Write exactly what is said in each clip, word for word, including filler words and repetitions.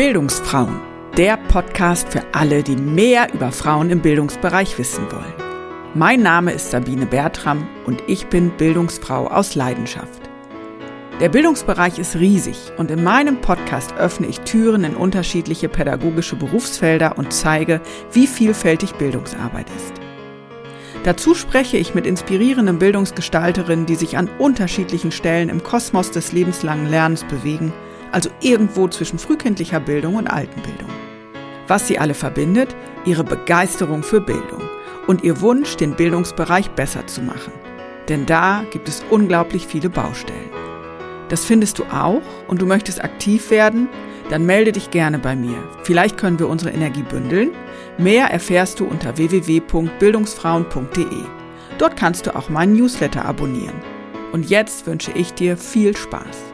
Bildungsfrauen, der Podcast für alle, die mehr über Frauen im Bildungsbereich wissen wollen. Mein Name ist Sabine Bertram und ich bin Bildungsfrau aus Leidenschaft. Der Bildungsbereich ist riesig und in meinem Podcast öffne ich Türen in unterschiedliche pädagogische Berufsfelder und zeige, wie vielfältig Bildungsarbeit ist. Dazu spreche ich mit inspirierenden Bildungsgestalterinnen, die sich an unterschiedlichen Stellen im Kosmos des lebenslangen Lernens bewegen, also irgendwo zwischen frühkindlicher Bildung und Altenbildung. Was sie alle verbindet? Ihre Begeisterung für Bildung und ihr Wunsch, den Bildungsbereich besser zu machen. Denn da gibt es unglaublich viele Baustellen. Das findest du auch und du möchtest aktiv werden? Dann melde dich gerne bei mir. Vielleicht können wir unsere Energie bündeln. Mehr erfährst du unter w w w punkt bildungsfrauen punkt d e. Dort kannst du auch meinen Newsletter abonnieren. Und jetzt wünsche ich dir viel Spaß.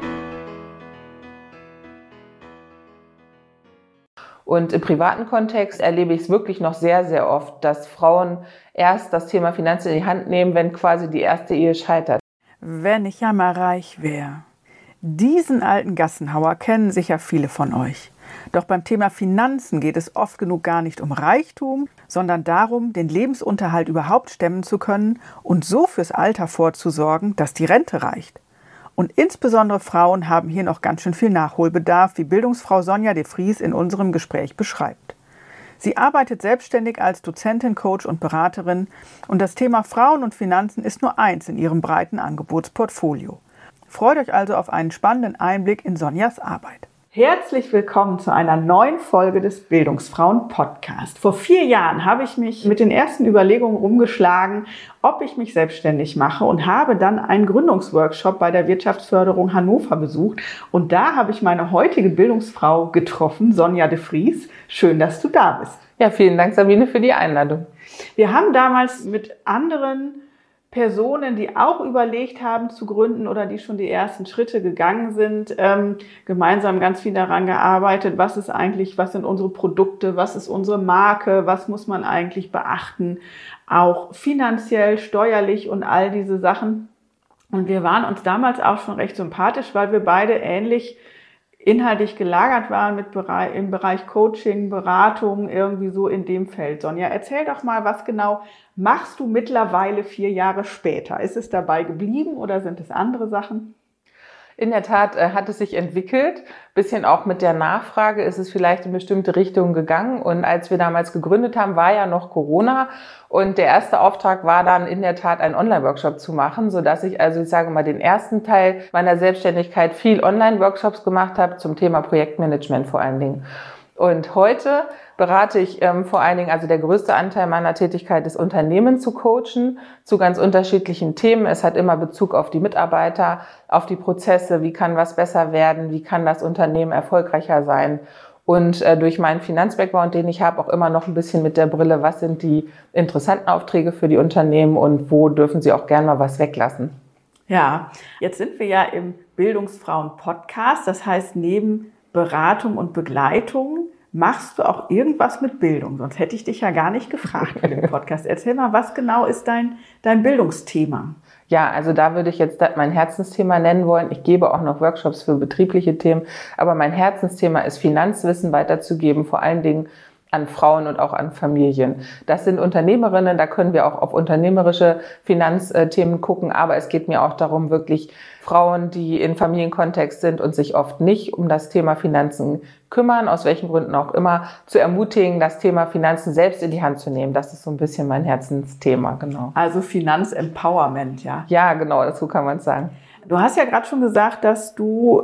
Und im privaten Kontext erlebe ich es wirklich noch sehr, sehr oft, dass Frauen erst das Thema Finanzen in die Hand nehmen, wenn quasi die erste Ehe scheitert. Wenn ich ja mal reich wäre. Diesen alten Gassenhauer kennen sicher viele von euch. Doch beim Thema Finanzen geht es oft genug gar nicht um Reichtum, sondern darum, den Lebensunterhalt überhaupt stemmen zu können und so fürs Alter vorzusorgen, dass die Rente reicht. Und insbesondere Frauen haben hier noch ganz schön viel Nachholbedarf, wie Bildungsfrau Sonja de Vries in unserem Gespräch beschreibt. Sie arbeitet selbstständig als Dozentin, Coach und Beraterin und das Thema Frauen und Finanzen ist nur eins in ihrem breiten Angebotsportfolio. Freut euch also auf einen spannenden Einblick in Sonjas Arbeit. Herzlich willkommen zu einer neuen Folge des Bildungsfrauen-Podcast. Vor vier Jahren habe ich mich mit den ersten Überlegungen rumgeschlagen, ob ich mich selbstständig mache und habe dann einen Gründungsworkshop bei der Wirtschaftsförderung Hannover besucht. Und da habe ich meine heutige Bildungsfrau getroffen, Sonja de Vries. Schön, dass du da bist. Ja, vielen Dank, Sabine, für die Einladung. Wir haben damals mit anderen Personen, die auch überlegt haben zu gründen oder die schon die ersten Schritte gegangen sind, ähm, gemeinsam ganz viel daran gearbeitet, was ist eigentlich, was sind unsere Produkte, was ist unsere Marke, was muss man eigentlich beachten, auch finanziell, steuerlich und all diese Sachen. Und wir waren uns damals auch schon recht sympathisch, weil wir beide ähnlich inhaltlich gelagert waren mit Bereich, im Bereich Coaching, Beratung, irgendwie so in dem Feld. Sonja, erzähl doch mal, was genau machst du mittlerweile vier Jahre später? Ist es dabei geblieben oder sind es andere Sachen? In der Tat äh, hat es sich entwickelt, bisschen auch mit der Nachfrage ist es vielleicht in bestimmte Richtungen gegangen und als wir damals gegründet haben, war ja noch Corona und der erste Auftrag war dann in der Tat einen Online-Workshop zu machen, sodass ich also, ich sage mal, den ersten Teil meiner Selbstständigkeit viel Online-Workshops gemacht habe zum Thema Projektmanagement vor allen Dingen. Und heute berate ich ähm, vor allen Dingen, also der größte Anteil meiner Tätigkeit ist, Unternehmen zu coachen zu ganz unterschiedlichen Themen. Es hat immer Bezug auf die Mitarbeiter, auf die Prozesse, wie kann was besser werden, wie kann das Unternehmen erfolgreicher sein. Und äh, durch meinen Finanzbackground, den ich habe, auch immer noch ein bisschen mit der Brille, was sind die interessanten Aufträge für die Unternehmen und wo dürfen sie auch gerne mal was weglassen. Ja, jetzt sind wir ja im Bildungsfrauen-Podcast, das heißt neben Beratung und Begleitung machst du auch irgendwas mit Bildung? Sonst hätte ich dich ja gar nicht gefragt für den Podcast. Erzähl mal, was genau ist dein, dein Bildungsthema? Ja, also da würde ich jetzt mein Herzensthema nennen wollen. Ich gebe auch noch Workshops für betriebliche Themen, aber mein Herzensthema ist Finanzwissen weiterzugeben, vor allen Dingen an Frauen und auch an Familien. Das sind Unternehmerinnen, da können wir auch auf unternehmerische Finanzthemen gucken, aber es geht mir auch darum, wirklich Frauen, die in Familienkontext sind und sich oft nicht um das Thema Finanzen kümmern, aus welchen Gründen auch immer, zu ermutigen, das Thema Finanzen selbst in die Hand zu nehmen. Das ist so ein bisschen mein Herzensthema, genau. Also Finanzempowerment, ja? Ja, genau, dazu kann man es sagen. Du hast ja gerade schon gesagt, dass du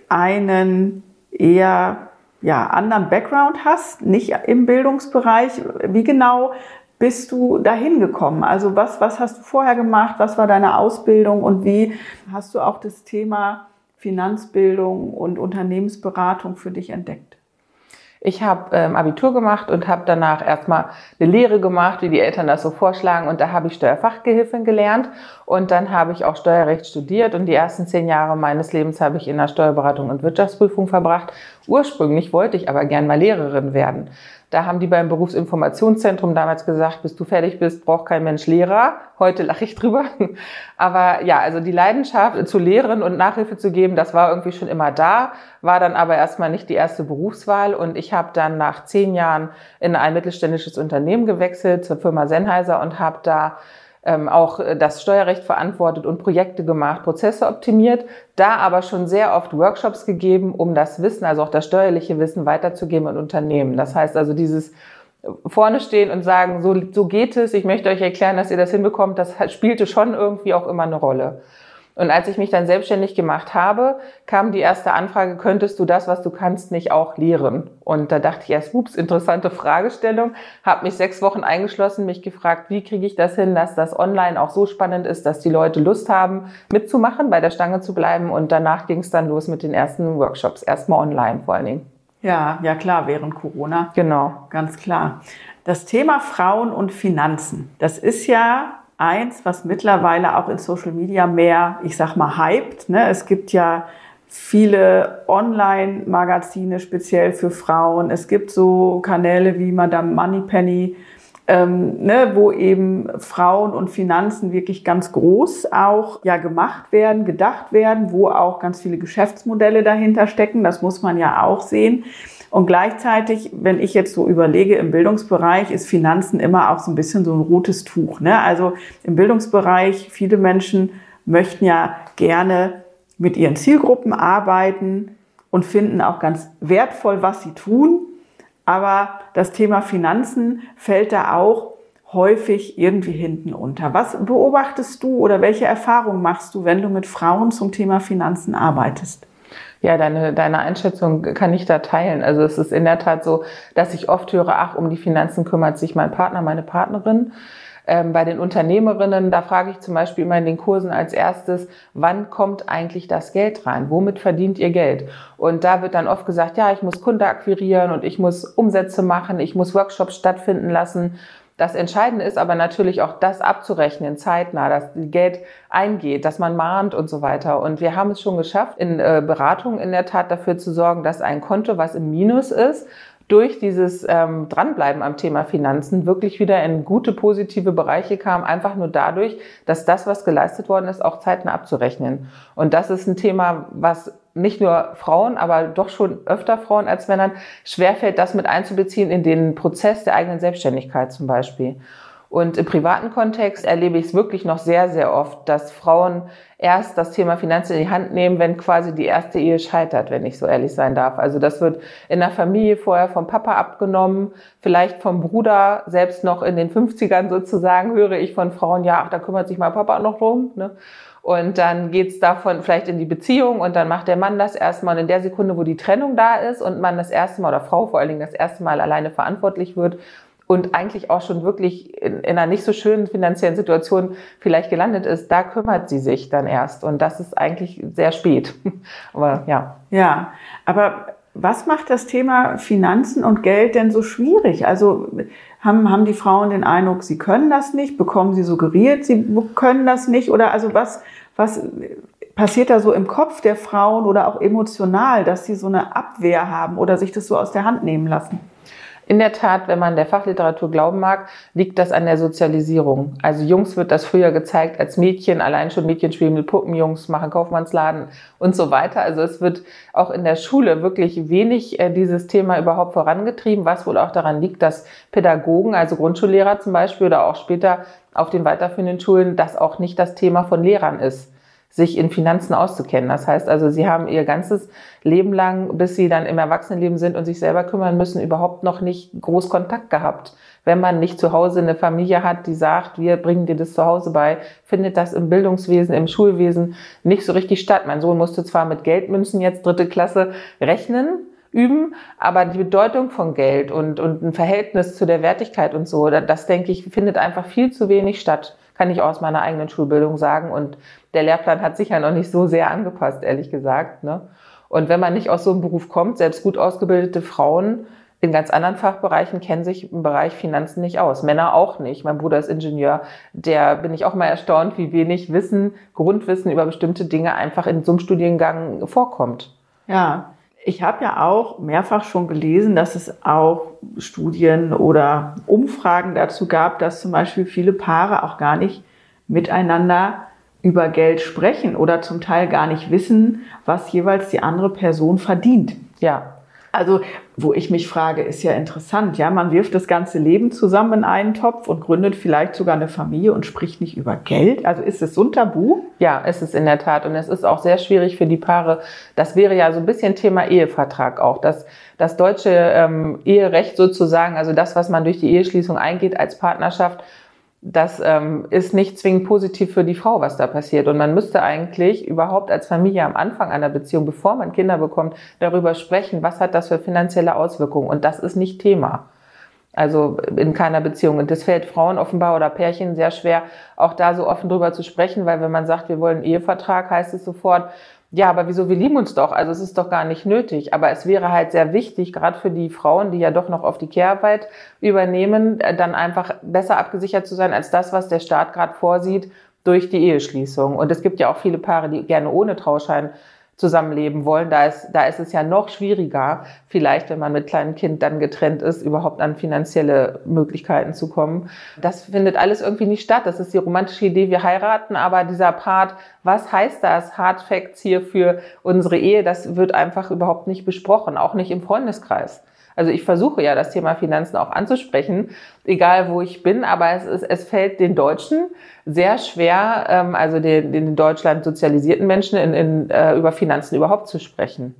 einen eher ja, anderen Background hast, nicht im Bildungsbereich. Wie genau bist du dahin gekommen? Also was, was hast du vorher gemacht? Was war deine Ausbildung? Und wie hast du auch das Thema Finanzbildung und Unternehmensberatung für dich entdeckt? Ich habe ähm, Abitur gemacht und habe danach erstmal eine Lehre gemacht, wie die Eltern das so vorschlagen. Und da habe ich Steuerfachgehilfin gelernt. Und dann habe ich auch Steuerrecht studiert. Und die ersten zehn Jahre meines Lebens habe ich in der Steuerberatung und Wirtschaftsprüfung verbracht. Ursprünglich wollte ich aber gern mal Lehrerin werden. Da haben die beim Berufsinformationszentrum damals gesagt, bis du fertig bist, braucht kein Mensch Lehrer. Heute lache ich drüber. Aber ja, also die Leidenschaft zu lehren und Nachhilfe zu geben, das war irgendwie schon immer da, war dann aber erstmal nicht die erste Berufswahl. Und ich habe dann nach zehn Jahren in ein mittelständisches Unternehmen gewechselt, zur Firma Sennheiser, und habe da ähm, auch das Steuerrecht verantwortet und Projekte gemacht, Prozesse optimiert, da aber schon sehr oft Workshops gegeben, um das Wissen, also auch das steuerliche Wissen weiterzugeben in Unternehmen. Das heißt also dieses vorne stehen und sagen, so, so geht es, ich möchte euch erklären, dass ihr das hinbekommt, das spielte schon irgendwie auch immer eine Rolle. Und als ich mich dann selbstständig gemacht habe, kam die erste Anfrage, könntest du das, was du kannst, nicht auch lehren? Und da dachte ich erst, ups, interessante Fragestellung, habe mich sechs Wochen eingeschlossen, mich gefragt, wie kriege ich das hin, dass das online auch so spannend ist, dass die Leute Lust haben, mitzumachen, bei der Stange zu bleiben. Und danach ging es dann los mit den ersten Workshops, erstmal online vor allen Dingen. Ja, ja klar, während Corona. Genau. Ganz klar. Das Thema Frauen und Finanzen, das ist ja eins, was mittlerweile auch in Social Media mehr, ich sag mal, hypt. Ne? Es gibt ja viele Online-Magazine speziell für Frauen. Es gibt so Kanäle wie Madame Moneypenny, ähm, ne, wo eben Frauen und Finanzen wirklich ganz groß auch ja gemacht werden, gedacht werden, wo auch ganz viele Geschäftsmodelle dahinter stecken. Das muss man ja auch sehen. Und gleichzeitig, wenn ich jetzt so überlege, im Bildungsbereich ist Finanzen immer auch so ein bisschen so ein rotes Tuch. Ne? Also im Bildungsbereich, viele Menschen möchten ja gerne mit ihren Zielgruppen arbeiten und finden auch ganz wertvoll, was sie tun. Aber das Thema Finanzen fällt da auch häufig irgendwie hinten unter. Was beobachtest du oder welche Erfahrungen machst du, wenn du mit Frauen zum Thema Finanzen arbeitest? Ja, deine, deine Einschätzung kann ich da teilen. Also es ist in der Tat so, dass ich oft höre, ach, um die Finanzen kümmert sich mein Partner, meine Partnerin. Ähm, bei den Unternehmerinnen, da frage ich zum Beispiel immer in den Kursen als erstes, wann kommt eigentlich das Geld rein? Womit verdient ihr Geld? Und da wird dann oft gesagt, ja, ich muss Kunden akquirieren und ich muss Umsätze machen, ich muss Workshops stattfinden lassen. Das Entscheidende ist aber natürlich auch das abzurechnen, zeitnah, dass Geld eingeht, dass man mahnt und so weiter. Und wir haben es schon geschafft, in äh, Beratungen in der Tat dafür zu sorgen, dass ein Konto, was im Minus ist, durch dieses ähm, Dranbleiben am Thema Finanzen wirklich wieder in gute, positive Bereiche kam, einfach nur dadurch, dass das, was geleistet worden ist, auch zeitnah abzurechnen. Und das ist ein Thema, was nicht nur Frauen, aber doch schon öfter Frauen als Männern schwerfällt, das mit einzubeziehen in den Prozess der eigenen Selbstständigkeit zum Beispiel. Und im privaten Kontext erlebe ich es wirklich noch sehr, sehr oft, dass Frauen erst das Thema Finanzen in die Hand nehmen, wenn quasi die erste Ehe scheitert, wenn ich so ehrlich sein darf. Also das wird in der Familie vorher vom Papa abgenommen, vielleicht vom Bruder, selbst noch in den fünfzigern sozusagen, höre ich von Frauen, ja, ach, da kümmert sich mein Papa noch drum, ne? Und dann geht's davon vielleicht in die Beziehung und dann macht der Mann das erstmal. Und in der Sekunde, wo die Trennung da ist und man das erste Mal, oder Frau vor allen Dingen das erste Mal alleine verantwortlich wird und eigentlich auch schon wirklich in, in einer nicht so schönen finanziellen Situation vielleicht gelandet ist, da kümmert sie sich dann erst. Und das ist eigentlich sehr spät. Aber ja. Ja, aber was macht das Thema Finanzen und Geld denn so schwierig? Also haben, haben die Frauen den Eindruck, sie können das nicht? Bekommen sie suggeriert, sie können das nicht? Oder also was, was passiert da so im Kopf der Frauen oder auch emotional, dass sie so eine Abwehr haben oder sich das so aus der Hand nehmen lassen? In der Tat, wenn man der Fachliteratur glauben mag, liegt das an der Sozialisierung. Also Jungs wird das früher gezeigt als Mädchen, allein schon Mädchen spielen mit Puppen, Jungs machen Kaufmannsladen und so weiter. Also es wird auch in der Schule wirklich wenig äh, dieses Thema überhaupt vorangetrieben, was wohl auch daran liegt, dass Pädagogen, also Grundschullehrer zum Beispiel oder auch später auf den weiterführenden Schulen, das auch nicht das Thema von Lehrern ist, sich in Finanzen auszukennen. Das heißt also, sie haben ihr ganzes Leben lang, bis sie dann im Erwachsenenleben sind und sich selber kümmern müssen, überhaupt noch nicht groß Kontakt gehabt. Wenn man nicht zu Hause eine Familie hat, die sagt, wir bringen dir das zu Hause bei, findet das im Bildungswesen, im Schulwesen nicht so richtig statt. Mein Sohn musste zwar mit Geldmünzen jetzt dritte Klasse rechnen, üben, aber die Bedeutung von Geld und, und ein Verhältnis zu der Wertigkeit und so, das, denke ich, findet einfach viel zu wenig statt. Kann ich aus meiner eigenen Schulbildung sagen. Und der Lehrplan hat sich ja noch nicht so sehr angepasst, ehrlich gesagt, ne? Und wenn man nicht aus so einem Beruf kommt, selbst gut ausgebildete Frauen in ganz anderen Fachbereichen kennen sich im Bereich Finanzen nicht aus. Männer auch nicht. Mein Bruder ist Ingenieur. Der bin ich auch mal erstaunt, wie wenig Wissen, Grundwissen über bestimmte Dinge einfach in so einem Studiengang vorkommt. Ja. Ich habe ja auch mehrfach schon gelesen, dass es auch Studien oder Umfragen dazu gab, dass zum Beispiel viele Paare auch gar nicht miteinander über Geld sprechen oder zum Teil gar nicht wissen, was jeweils die andere Person verdient. Ja. Also, wo ich mich frage, ist ja interessant, ja, man wirft das ganze Leben zusammen in einen Topf und gründet vielleicht sogar eine Familie und spricht nicht über Geld. Also ist es so ein Tabu? Ja, ist es in der Tat. Und es ist auch sehr schwierig für die Paare. Das wäre ja so ein bisschen Thema Ehevertrag auch. Das, das deutsche ähm, Eherecht sozusagen, also das, was man durch die Eheschließung eingeht als Partnerschaft, das ähm, ist nicht zwingend positiv für die Frau, was da passiert. Und man müsste eigentlich überhaupt als Familie am Anfang einer Beziehung, bevor man Kinder bekommt, darüber sprechen, was hat das für finanzielle Auswirkungen. Und das ist nicht Thema. Also in keiner Beziehung. Und das fällt Frauen offenbar oder Pärchen sehr schwer, auch da so offen drüber zu sprechen, weil wenn man sagt, wir wollen einen Ehevertrag, heißt es sofort, ja, aber wieso, wir lieben uns doch, also es ist doch gar nicht nötig. Aber es wäre halt sehr wichtig, gerade für die Frauen, die ja doch noch auf die Care-Arbeit übernehmen, dann einfach besser abgesichert zu sein als das, was der Staat gerade vorsieht durch die Eheschließung. Und es gibt ja auch viele Paare, die gerne ohne Trauschein zusammenleben wollen. Da ist, da ist es ja noch schwieriger, vielleicht, wenn man mit kleinem Kind dann getrennt ist, überhaupt an finanzielle Möglichkeiten zu kommen. Das findet alles irgendwie nicht statt. Das ist die romantische Idee, wir heiraten, aber dieser Part, was heißt das, Hard Facts hier für unsere Ehe, das wird einfach überhaupt nicht besprochen, auch nicht im Freundeskreis. Also ich versuche ja, das Thema Finanzen auch anzusprechen, egal wo ich bin, aber es, ist, es fällt den Deutschen sehr schwer, ähm, also den, den in Deutschland sozialisierten Menschen in, in, äh, über Finanzen überhaupt zu sprechen.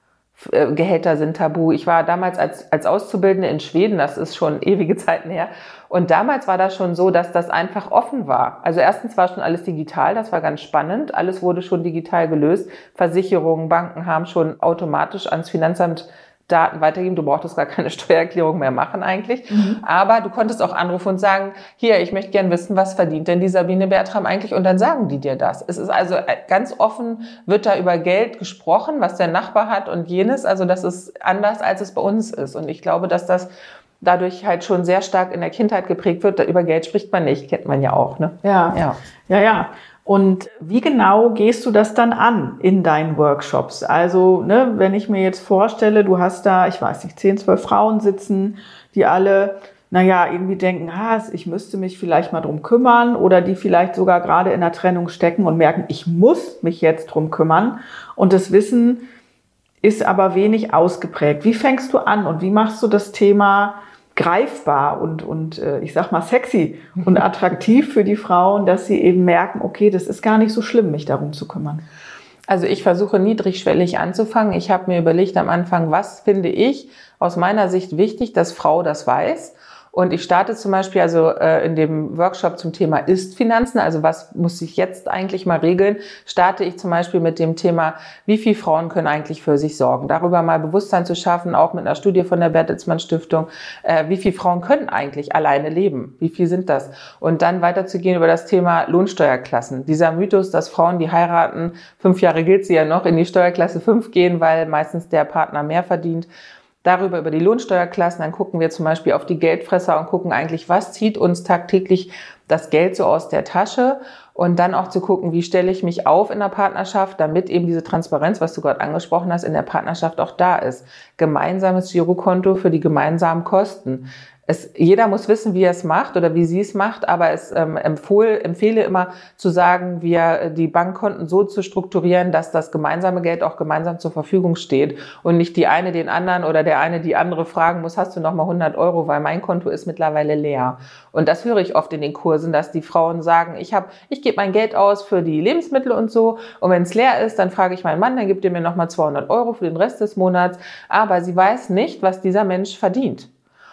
Äh, Gehälter sind tabu. Ich war damals als, als Auszubildende in Schweden, das ist schon ewige Zeiten her, und damals war das schon so, dass das einfach offen war. Also erstens war schon alles digital, das war ganz spannend, alles wurde schon digital gelöst. Versicherungen, Banken haben schon automatisch ans Finanzamt Daten weitergeben. Du brauchtest gar keine Steuererklärung mehr machen eigentlich. Mhm. Aber du konntest auch anrufen und sagen, hier, ich möchte gern wissen, was verdient denn die Sabine Bertram eigentlich? Und dann sagen die dir das. Es ist also ganz offen, wird da über Geld gesprochen, was der Nachbar hat und jenes. Also das ist anders, als es bei uns ist. Und ich glaube, dass das dadurch halt schon sehr stark in der Kindheit geprägt wird. Über Geld spricht man nicht, kennt man ja auch, ne? Ja, ja, ja, ja. Und wie genau gehst du das dann an in deinen Workshops? Also, ne, wenn ich mir jetzt vorstelle, du hast da, ich weiß nicht, zehn, zwölf Frauen sitzen, die alle, naja, irgendwie denken, ah, ich müsste mich vielleicht mal drum kümmern, oder die vielleicht sogar gerade in der Trennung stecken und merken, ich muss mich jetzt drum kümmern. Und das Wissen ist aber wenig ausgeprägt. Wie fängst du an und wie machst du das Thema greifbar und, und äh, ich sag mal sexy und attraktiv für die Frauen, dass sie eben merken, okay, das ist gar nicht so schlimm, mich darum zu kümmern? Also ich versuche niedrigschwellig anzufangen. Ich habe mir überlegt am Anfang, was finde ich aus meiner Sicht wichtig, dass Frau das weiß. Und ich starte zum Beispiel also äh, in dem Workshop zum Thema Ist-Finanzen, also was muss ich jetzt eigentlich mal regeln, starte ich zum Beispiel mit dem Thema, wie viele Frauen können eigentlich für sich sorgen. Darüber mal Bewusstsein zu schaffen, auch mit einer Studie von der Bertelsmann Stiftung, äh, wie viele Frauen können eigentlich alleine leben, wie viel sind das? Und dann weiterzugehen über das Thema Lohnsteuerklassen. Dieser Mythos, dass Frauen, die heiraten, fünf Jahre gilt sie ja noch, in die Steuerklasse fünf gehen, weil meistens der Partner mehr verdient. Darüber über die Lohnsteuerklassen, dann gucken wir zum Beispiel auf die Geldfresser und gucken eigentlich, was zieht uns tagtäglich das Geld so aus der Tasche, und dann auch zu gucken, wie stelle ich mich auf in der Partnerschaft, damit eben diese Transparenz, was du gerade angesprochen hast, in der Partnerschaft auch da ist. Gemeinsames Girokonto für die gemeinsamen Kosten. Es, jeder muss wissen, wie er es macht oder wie sie es macht, aber es ähm, empfohl, empfehle immer zu sagen, wir die Bankkonten so zu strukturieren, dass das gemeinsame Geld auch gemeinsam zur Verfügung steht und nicht die eine den anderen oder der eine die andere fragen muss, hast du noch mal hundert Euro, weil mein Konto ist mittlerweile leer. Und das höre ich oft in den Kursen, dass die Frauen sagen, ich habe, ich gebe mein Geld aus für die Lebensmittel und so, und wenn es leer ist, dann frage ich meinen Mann, dann gibt er mir noch mal zweihundert Euro für den Rest des Monats, aber sie weiß nicht, was dieser Mensch verdient.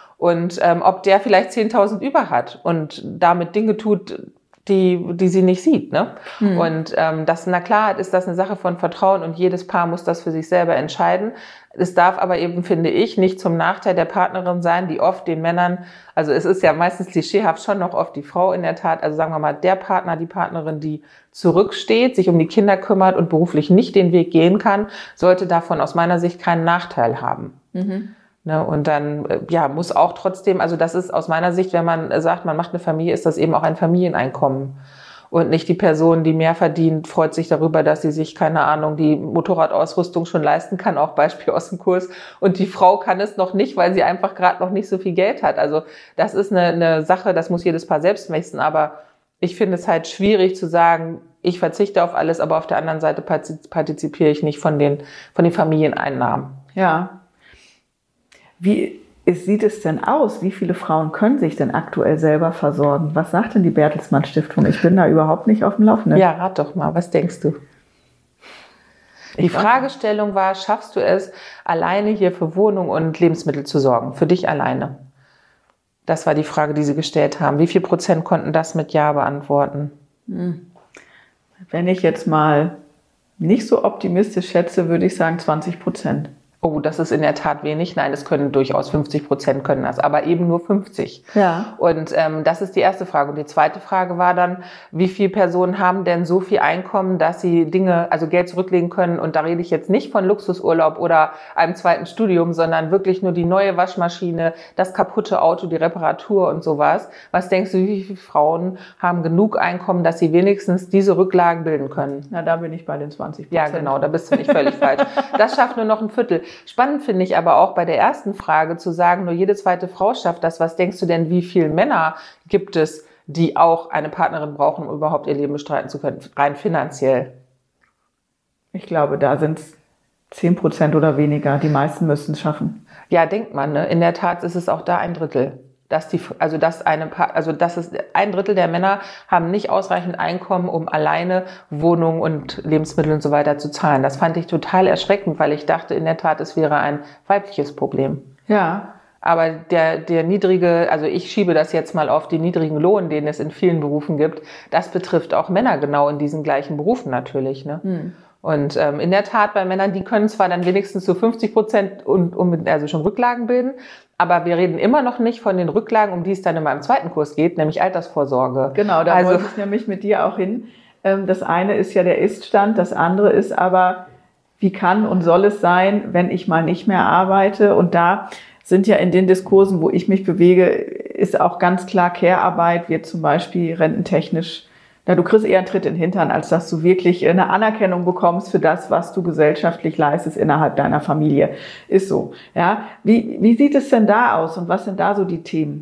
Und ähm, ob der vielleicht zehntausend über hat und damit Dinge tut, die die sie nicht sieht, ne? Hm. Und ähm, das, na klar, ist das eine Sache von Vertrauen, und jedes Paar muss das für sich selber entscheiden. Es darf aber eben, finde ich, nicht zum Nachteil der Partnerin sein, die oft den Männern, also es ist ja meistens klischeehaft schon noch oft die Frau in der Tat, also sagen wir mal, der Partner, die Partnerin, die zurücksteht, sich um die Kinder kümmert und beruflich nicht den Weg gehen kann, sollte davon aus meiner Sicht keinen Nachteil haben. Mhm. Ne, und dann, ja, muss auch trotzdem, also das ist aus meiner Sicht, wenn man sagt, man macht eine Familie, ist das eben auch ein Familieneinkommen. Und nicht die Person, die mehr verdient, freut sich darüber, dass sie sich, keine Ahnung, die Motorradausrüstung schon leisten kann, auch Beispiel aus dem Kurs. Und die Frau kann es noch nicht, weil sie einfach gerade noch nicht so viel Geld hat. Also das ist eine, eine Sache, das muss jedes Paar selbst wissen. Aber ich finde es halt schwierig zu sagen, ich verzichte auf alles, aber auf der anderen Seite partizipiere ich nicht von den, von den Familieneinnahmen. Ja. Wie sieht es denn aus? Wie viele Frauen können sich denn aktuell selber versorgen? Was sagt denn die Bertelsmann Stiftung? Ich bin da überhaupt nicht auf dem Laufenden. Ja, rat doch mal, was denkst du? Die ich Fragestellung war, schaffst du es, alleine hier für Wohnung und Lebensmittel zu sorgen? Für dich alleine? Das war die Frage, die sie gestellt haben. Wie viel Prozent konnten das mit Ja beantworten? Hm. Wenn ich jetzt mal nicht so optimistisch schätze, würde ich sagen zwanzig Prozent. Oh, das ist in der Tat wenig. Nein, es können durchaus fünfzig Prozent können das, aber eben nur fünfzig. Ja. Und ähm, das ist die erste Frage. Und die zweite Frage war dann, wie viele Personen haben denn so viel Einkommen, dass sie Dinge, also Geld zurücklegen können? Und da rede ich jetzt nicht von Luxusurlaub oder einem zweiten Studium, sondern wirklich nur die neue Waschmaschine, das kaputte Auto, die Reparatur und sowas. Was denkst du, wie viele Frauen haben genug Einkommen, dass sie wenigstens diese Rücklagen bilden können? Na, da bin ich bei den zwanzig Prozent. Ja, genau, da bist du nicht völlig falsch. Das schafft nur noch ein Viertel. Spannend finde ich aber auch bei der ersten Frage zu sagen, nur jede zweite Frau schafft das. Was denkst du denn, wie viele Männer gibt es, die auch eine Partnerin brauchen, um überhaupt ihr Leben bestreiten zu können, rein finanziell? Ich glaube, da sind es zehn Prozent oder weniger. Die meisten müssen es schaffen. Ja, denkt man, ne? In der Tat ist es auch da ein Drittel. Dass die, also dass eine, also dass es ein Drittel der Männer haben nicht ausreichend Einkommen, um alleine Wohnung und Lebensmittel und so weiter zu zahlen. Das fand ich total erschreckend, weil ich dachte, in der Tat, es wäre ein weibliches Problem. Ja. Aber der, der niedrige, also ich schiebe das jetzt mal auf den niedrigen Lohn, den es in vielen Berufen gibt. Das betrifft auch Männer genau in diesen gleichen Berufen natürlich, ne? Hm. Und ähm, in der Tat bei Männern, die können zwar dann wenigstens so fünfzig Prozent und, und also schon Rücklagen bilden, aber wir reden immer noch nicht von den Rücklagen, um die es dann in meinem zweiten Kurs geht, nämlich Altersvorsorge. Genau, da also, wollte ich nämlich mit dir auch hin. Das eine ist ja der Ist-Stand, das andere ist aber, wie kann und soll es sein, wenn ich mal nicht mehr arbeite? Und da sind ja in den Diskursen, wo ich mich bewege, ist auch ganz klar, Care-Arbeit wird zum Beispiel rententechnisch, na, du kriegst eher einen Tritt in den Hintern, als dass du wirklich eine Anerkennung bekommst für das, was du gesellschaftlich leistest innerhalb deiner Familie. Ist so. Ja. Wie, wie sieht es denn da aus und was sind da so die Themen?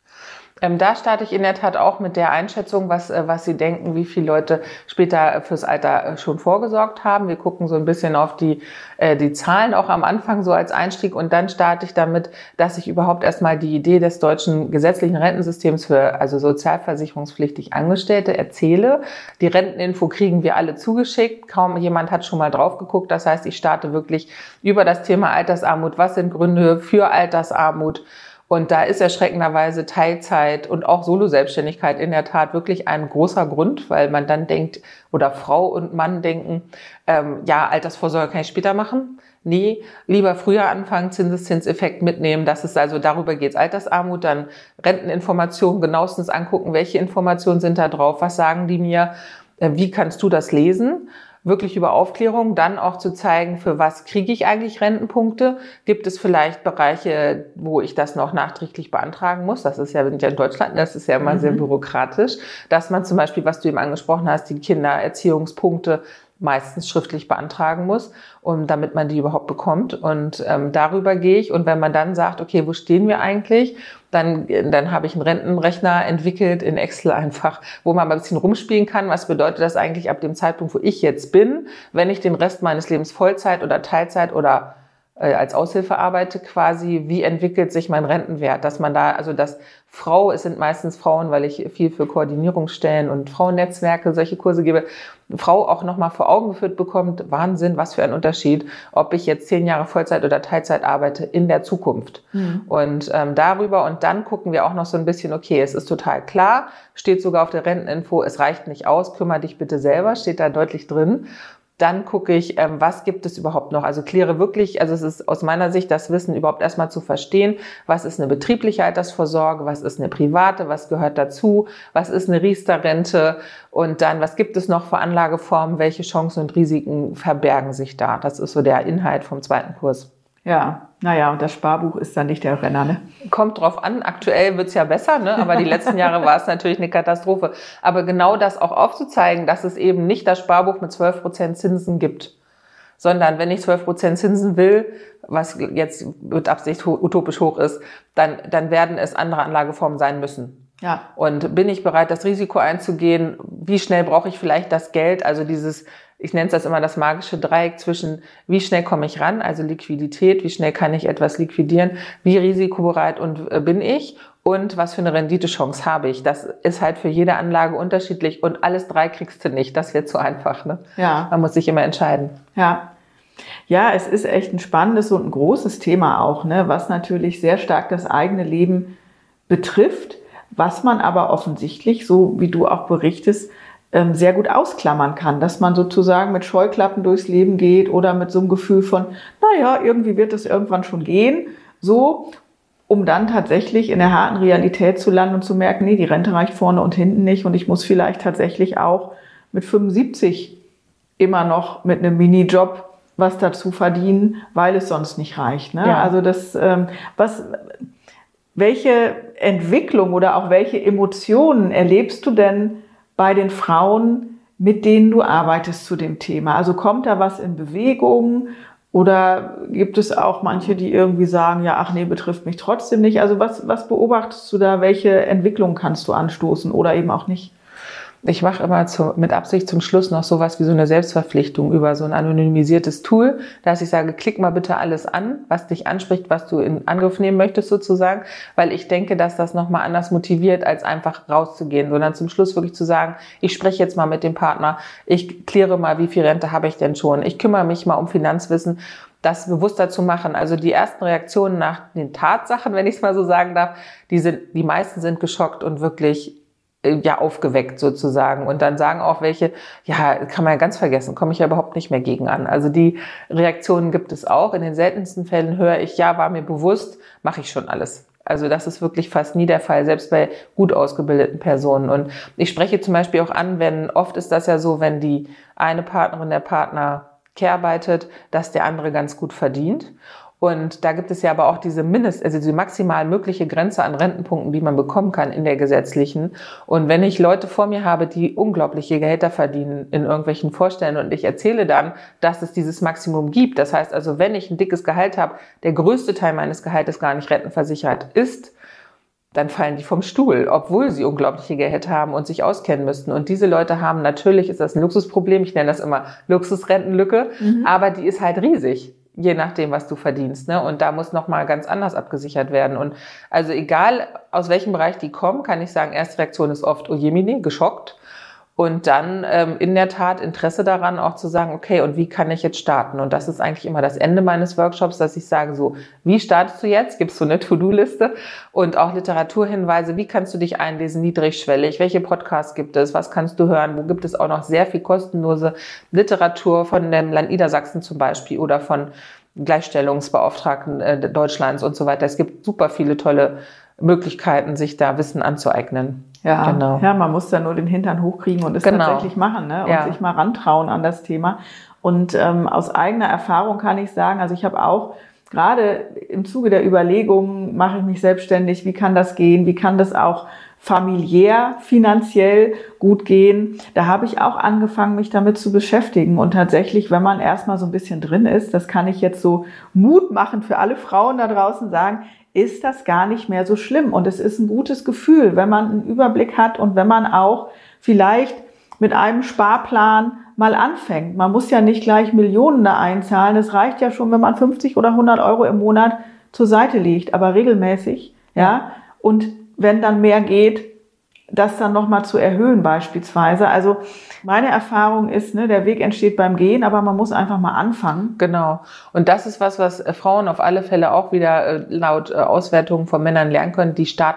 Ähm, da starte ich in der Tat auch mit der Einschätzung, was, äh, was Sie denken, wie viele Leute später fürs Alter äh, schon vorgesorgt haben. Wir gucken so ein bisschen auf die, äh, die Zahlen auch am Anfang so als Einstieg und dann starte ich damit, dass ich überhaupt erstmal die Idee des deutschen gesetzlichen Rentensystems für also sozialversicherungspflichtig Angestellte erzähle. Die Renteninfo kriegen wir alle zugeschickt. Kaum jemand hat schon mal drauf geguckt. Das heißt, ich starte wirklich über das Thema Altersarmut. Was sind Gründe für Altersarmut? Und da ist erschreckenderweise Teilzeit und auch Solo-Selbstständigkeit in der Tat wirklich ein großer Grund, weil man dann denkt, oder Frau und Mann denken, ähm, ja, Altersvorsorge kann ich später machen. Nee, lieber früher anfangen, Zinseszinseffekt mitnehmen. Das ist also, darüber geht's Altersarmut, dann Renteninformationen genauestens angucken, welche Informationen sind da drauf, was sagen die mir, äh, wie kannst du das lesen? Wirklich über Aufklärung, dann auch zu zeigen, für was kriege ich eigentlich Rentenpunkte? Gibt es vielleicht Bereiche, wo ich das noch nachträglich beantragen muss? Das ist ja, wir sind ja in Deutschland, das ist ja immer mhm. sehr bürokratisch, dass man zum Beispiel, was du eben angesprochen hast, die Kindererziehungspunkte meistens schriftlich beantragen muss, um, damit man die überhaupt bekommt. Und ähm, darüber gehe ich. Und wenn man dann sagt, okay, wo stehen wir eigentlich? Dann, dann habe ich einen Rentenrechner entwickelt in Excel einfach, wo man mal ein bisschen rumspielen kann. Was bedeutet das eigentlich ab dem Zeitpunkt, wo ich jetzt bin, wenn ich den Rest meines Lebens Vollzeit oder Teilzeit oder äh, als Aushilfe arbeite quasi, wie entwickelt sich mein Rentenwert? Dass man da, also dass Frau, es sind meistens Frauen, weil ich viel für Koordinierungsstellen und Frauennetzwerke solche Kurse gebe, Frau auch nochmal vor Augen geführt bekommt, Wahnsinn, was für ein Unterschied, ob ich jetzt zehn Jahre Vollzeit oder Teilzeit arbeite in der Zukunft. Mhm. Und ähm, darüber und dann gucken wir auch noch so ein bisschen, okay, es ist total klar, steht sogar auf der Renteninfo, es reicht nicht aus, kümmere dich bitte selber, steht da deutlich drin. Dann gucke ich, ähm, was gibt es überhaupt noch? Also kläre wirklich, also es ist aus meiner Sicht das Wissen überhaupt erstmal zu verstehen, was ist eine betriebliche Altersvorsorge, was ist eine private, was gehört dazu, was ist eine Riester-Rente und dann, was gibt es noch für Anlageformen, welche Chancen und Risiken verbergen sich da? Das ist so der Inhalt vom zweiten Kurs. Ja, naja, und das Sparbuch ist dann nicht der Renner, ne? Kommt drauf an. Aktuell wird's ja besser, ne? Aber die letzten Jahre war es natürlich eine Katastrophe. Aber genau das auch aufzuzeigen, dass es eben nicht das Sparbuch mit zwölf Prozent Zinsen gibt, sondern wenn ich zwölf Prozent Zinsen will, was jetzt mit Absicht utopisch hoch ist, dann, dann werden es andere Anlageformen sein müssen. Ja. Und bin ich bereit, das Risiko einzugehen? Wie schnell brauche ich vielleicht das Geld? Also dieses, ich nenne es das immer das magische Dreieck zwischen, wie schnell komme ich ran, also Liquidität, wie schnell kann ich etwas liquidieren, wie risikobereit und äh, bin ich und was für eine Renditechance habe ich. Das ist halt für jede Anlage unterschiedlich und alles drei kriegst du nicht. Das wird zu einfach, ne? Ja. Man muss sich immer entscheiden. Ja. Ja, es ist echt ein spannendes und ein großes Thema auch, ne, was natürlich sehr stark das eigene Leben betrifft, was man aber offensichtlich, so wie du auch berichtest, sehr gut ausklammern kann, dass man sozusagen mit Scheuklappen durchs Leben geht oder mit so einem Gefühl von, naja, irgendwie wird es irgendwann schon gehen, so, um dann tatsächlich in der harten Realität zu landen und zu merken, nee, die Rente reicht vorne und hinten nicht und ich muss vielleicht tatsächlich auch mit fünfundsiebzig immer noch mit einem Minijob was dazu verdienen, weil es sonst nicht reicht. Ne? Ja. Also das, ähm, was, welche Entwicklung oder auch welche Emotionen erlebst du denn bei den Frauen, mit denen du arbeitest zu dem Thema? Also kommt da was in Bewegung oder gibt es auch manche, die irgendwie sagen, ja, ach nee, betrifft mich trotzdem nicht? Also was, was beobachtest du da? Welche Entwicklung kannst du anstoßen oder eben auch nicht? Ich mache immer zu, mit Absicht zum Schluss noch sowas wie so eine Selbstverpflichtung über so ein anonymisiertes Tool, dass ich sage, klick mal bitte alles an, was dich anspricht, was du in Angriff nehmen möchtest sozusagen, weil ich denke, dass das nochmal anders motiviert, als einfach rauszugehen, sondern zum Schluss wirklich zu sagen, ich spreche jetzt mal mit dem Partner, ich kläre mal, wie viel Rente habe ich denn schon, ich kümmere mich mal um Finanzwissen, das bewusster zu machen. Also die ersten Reaktionen nach den Tatsachen, wenn ich es mal so sagen darf, die sind, die meisten sind geschockt und wirklich ja aufgeweckt sozusagen und dann sagen auch welche, ja, kann man ja ganz vergessen, komme ich ja überhaupt nicht mehr gegen an. Also die Reaktionen gibt es auch. In den seltensten Fällen höre ich, ja, war mir bewusst, mache ich schon alles. Also das ist wirklich fast nie der Fall, selbst bei gut ausgebildeten Personen. Und ich spreche zum Beispiel auch an, wenn, oft ist das ja so, wenn die eine Partnerin, der Partner care-arbeitet, dass der andere ganz gut verdient. Und da gibt es ja aber auch diese Mindest, also diese maximal mögliche Grenze an Rentenpunkten, die man bekommen kann in der gesetzlichen. Und wenn ich Leute vor mir habe, die unglaubliche Gehälter verdienen in irgendwelchen Vorständen und ich erzähle dann, dass es dieses Maximum gibt. Das heißt also, wenn ich ein dickes Gehalt habe, der größte Teil meines Gehaltes gar nicht rentenversichert ist, dann fallen die vom Stuhl, obwohl sie unglaubliche Gehälter haben und sich auskennen müssten. Und diese Leute haben, natürlich ist das ein Luxusproblem, ich nenne das immer Luxusrentenlücke, mhm. aber die ist halt riesig. Je nachdem, was du verdienst, ne? Und da muss nochmal ganz anders abgesichert werden. Und also egal, aus welchem Bereich die kommen, kann ich sagen, erste Reaktion ist oft, oh jemine, geschockt. Und dann ähm, in der Tat Interesse daran, auch zu sagen, okay, und wie kann ich jetzt starten? Und das ist eigentlich immer das Ende meines Workshops, dass ich sage so, wie startest du jetzt? Gibst du eine To-Do-Liste? Und auch Literaturhinweise, wie kannst du dich einlesen, niedrigschwellig? Welche Podcasts gibt es? Was kannst du hören? Wo gibt es auch noch sehr viel kostenlose Literatur von dem Land Niedersachsen zum Beispiel oder von Gleichstellungsbeauftragten äh, Deutschlands und so weiter. Es gibt super viele tolle Möglichkeiten, sich da Wissen anzueignen. Ja, genau. Ja, man muss da nur den Hintern hochkriegen und es genau. tatsächlich machen, ne? Und ja. sich mal rantrauen an das Thema. Und ähm, aus eigener Erfahrung kann ich sagen, also ich habe auch gerade im Zuge der Überlegungen, mache ich mich selbstständig, wie kann das gehen, wie kann das auch familiär, finanziell gut gehen. Da habe ich auch angefangen, mich damit zu beschäftigen. Und tatsächlich, wenn man erstmal so ein bisschen drin ist, das kann ich jetzt so Mut machen für alle Frauen da draußen sagen, ist das gar nicht mehr so schlimm. Und es ist ein gutes Gefühl, wenn man einen Überblick hat und wenn man auch vielleicht mit einem Sparplan mal anfängt. Man muss ja nicht gleich Millionen da einzahlen. Es reicht ja schon, wenn man fünfzig oder hundert Euro im Monat zur Seite legt, aber regelmäßig, ja. Und wenn dann mehr geht, das dann nochmal zu erhöhen beispielsweise. Also meine Erfahrung ist, ne, der Weg entsteht beim Gehen, aber man muss einfach mal anfangen. Genau. Und das ist was, was Frauen auf alle Fälle auch wieder laut Auswertungen von Männern lernen können. Die starten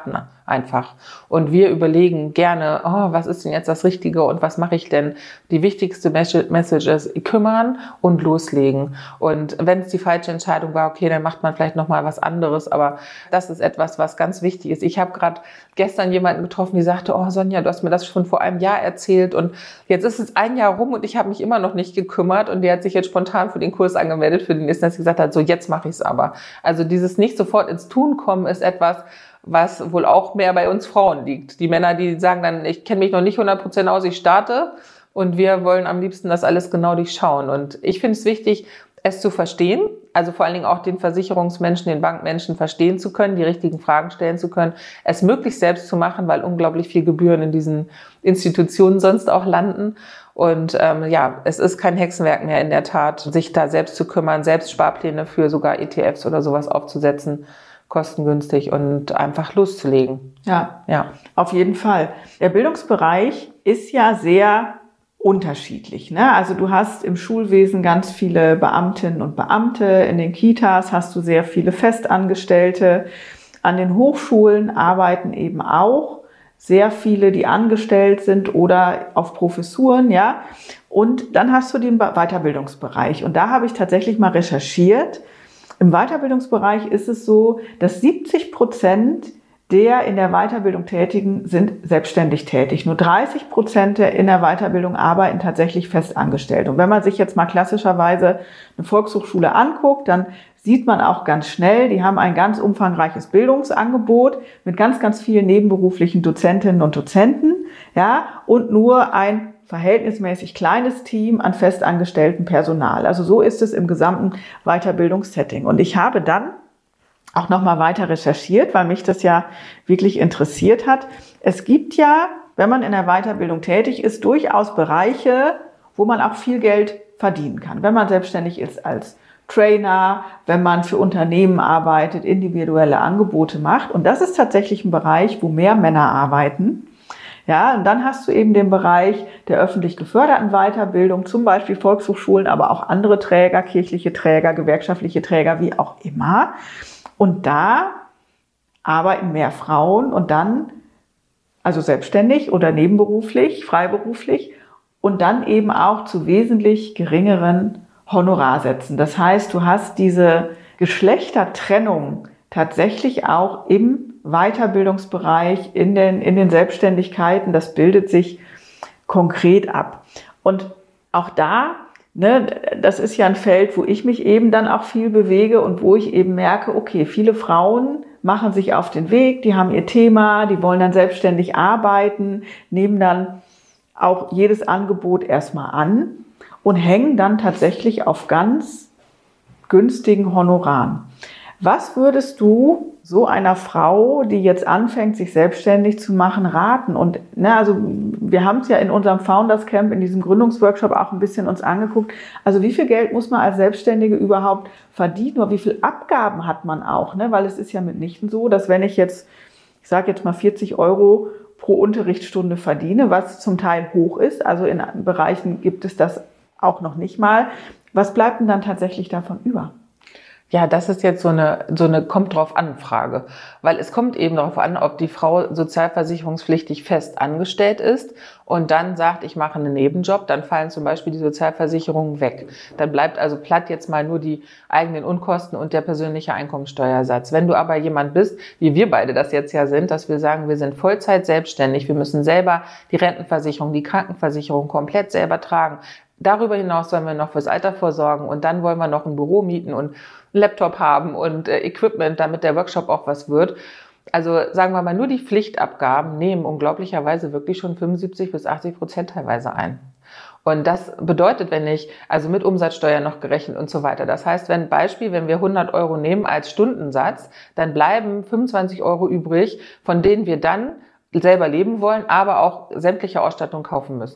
einfach. Und wir überlegen gerne, oh, was ist denn jetzt das Richtige und was mache ich denn? Die wichtigste Message ist, kümmern und loslegen. Und wenn es die falsche Entscheidung war, okay, dann macht man vielleicht nochmal was anderes. Aber das ist etwas, was ganz wichtig ist. Ich habe gerade gestern jemanden getroffen, die sagte, oh Sonja, du hast mir das schon vor einem Jahr erzählt und jetzt ist es ein Jahr rum und ich habe mich immer noch nicht gekümmert und die hat sich jetzt spontan für den Kurs angemeldet, für den nächsten, dass sie gesagt hat, so jetzt mache ich es aber. Also dieses nicht sofort ins Tun kommen ist etwas, was wohl auch mehr bei uns Frauen liegt. Die Männer, die sagen dann, ich kenne mich noch nicht hundert Prozent aus, ich starte und wir wollen am liebsten das alles genau durchschauen. Und ich finde es wichtig, es zu verstehen, also vor allen Dingen auch den Versicherungsmenschen, den Bankmenschen verstehen zu können, die richtigen Fragen stellen zu können, es möglichst selbst zu machen, weil unglaublich viel Gebühren in diesen Institutionen sonst auch landen. Und ähm, ja, es ist kein Hexenwerk mehr in der Tat, sich da selbst zu kümmern, selbst Sparpläne für sogar E T Fs oder sowas aufzusetzen, kostengünstig und einfach loszulegen. Ja, ja, auf jeden Fall. Der Bildungsbereich ist ja sehr unterschiedlich, ne? Also du hast im Schulwesen ganz viele Beamtinnen und Beamte, in den Kitas hast du sehr viele Festangestellte, an den Hochschulen arbeiten eben auch sehr viele, die angestellt sind oder auf Professuren, ja. Und dann hast du den Weiterbildungsbereich und da habe ich tatsächlich mal recherchiert. Im Weiterbildungsbereich ist es so, dass siebzig Prozent der in der Weiterbildung Tätigen sind selbstständig tätig. Nur dreißig Prozent der in der Weiterbildung arbeiten tatsächlich festangestellt. Und wenn man sich jetzt mal klassischerweise eine Volkshochschule anguckt, dann sieht man auch ganz schnell, die haben ein ganz umfangreiches Bildungsangebot mit ganz, ganz vielen nebenberuflichen Dozentinnen und Dozenten, ja, und nur ein verhältnismäßig kleines Team an festangestelltem Personal. Also so ist es im gesamten Weiterbildungssetting. Und ich habe dann auch nochmal weiter recherchiert, weil mich das ja wirklich interessiert hat. Es gibt ja, wenn man in der Weiterbildung tätig ist, durchaus Bereiche, wo man auch viel Geld verdienen kann. Wenn man selbstständig ist als Trainer, wenn man für Unternehmen arbeitet, individuelle Angebote macht. Und das ist tatsächlich ein Bereich, wo mehr Männer arbeiten. Ja, und dann hast du eben den Bereich der öffentlich geförderten Weiterbildung, zum Beispiel Volkshochschulen, aber auch andere Träger, kirchliche Träger, gewerkschaftliche Träger, wie auch immer. Und da arbeiten mehr Frauen und dann, also selbstständig oder nebenberuflich, freiberuflich und dann eben auch zu wesentlich geringeren Honorarsätzen. Das heißt, du hast diese Geschlechtertrennung tatsächlich auch im Weiterbildungsbereich, in den, in den Selbstständigkeiten. Das bildet sich konkret ab. Und auch da, ne, das ist ja ein Feld, wo ich mich eben dann auch viel bewege und wo ich eben merke, okay, viele Frauen machen sich auf den Weg, die haben ihr Thema, die wollen dann selbstständig arbeiten, nehmen dann auch jedes Angebot erstmal an und hängen dann tatsächlich auf ganz günstigen Honoraren. Was würdest du so einer Frau, die jetzt anfängt, sich selbstständig zu machen, raten? Und ne, also wir haben es ja in unserem Founders Camp, in diesem Gründungsworkshop auch ein bisschen uns angeguckt. Also wie viel Geld muss man als Selbstständige überhaupt verdienen? Oder wie viel Abgaben hat man auch? Ne? Weil es ist ja mitnichten so, dass wenn ich jetzt, ich sage jetzt mal vierzig Euro pro Unterrichtsstunde verdiene, was zum Teil hoch ist, also in Bereichen gibt es das auch noch nicht mal. Was bleibt denn dann tatsächlich davon über? Ja, das ist jetzt so eine, so eine kommt drauf an Frage. Weil es kommt eben darauf an, ob die Frau sozialversicherungspflichtig fest angestellt ist und dann sagt, ich mache einen Nebenjob, dann fallen zum Beispiel die Sozialversicherungen weg. Dann bleibt also platt jetzt mal nur die eigenen Unkosten und der persönliche Einkommensteuersatz. Wenn du aber jemand bist, wie wir beide das jetzt ja sind, dass wir sagen, wir sind Vollzeit selbstständig, wir müssen selber die Rentenversicherung, die Krankenversicherung komplett selber tragen. Darüber hinaus sollen wir noch fürs Alter vorsorgen und dann wollen wir noch ein Büro mieten und einen Laptop haben und äh, Equipment, damit der Workshop auch was wird. Also sagen wir mal, nur die Pflichtabgaben nehmen unglaublicherweise wirklich schon fünfundsiebzig bis achtzig Prozent teilweise ein. Und das bedeutet, wenn ich, also mit Umsatzsteuer noch gerechnet und so weiter. Das heißt, wenn Beispiel, wenn wir hundert Euro nehmen als Stundensatz, dann bleiben fünfundzwanzig Euro übrig, von denen wir dann selber leben wollen, aber auch sämtliche Ausstattung kaufen müssen.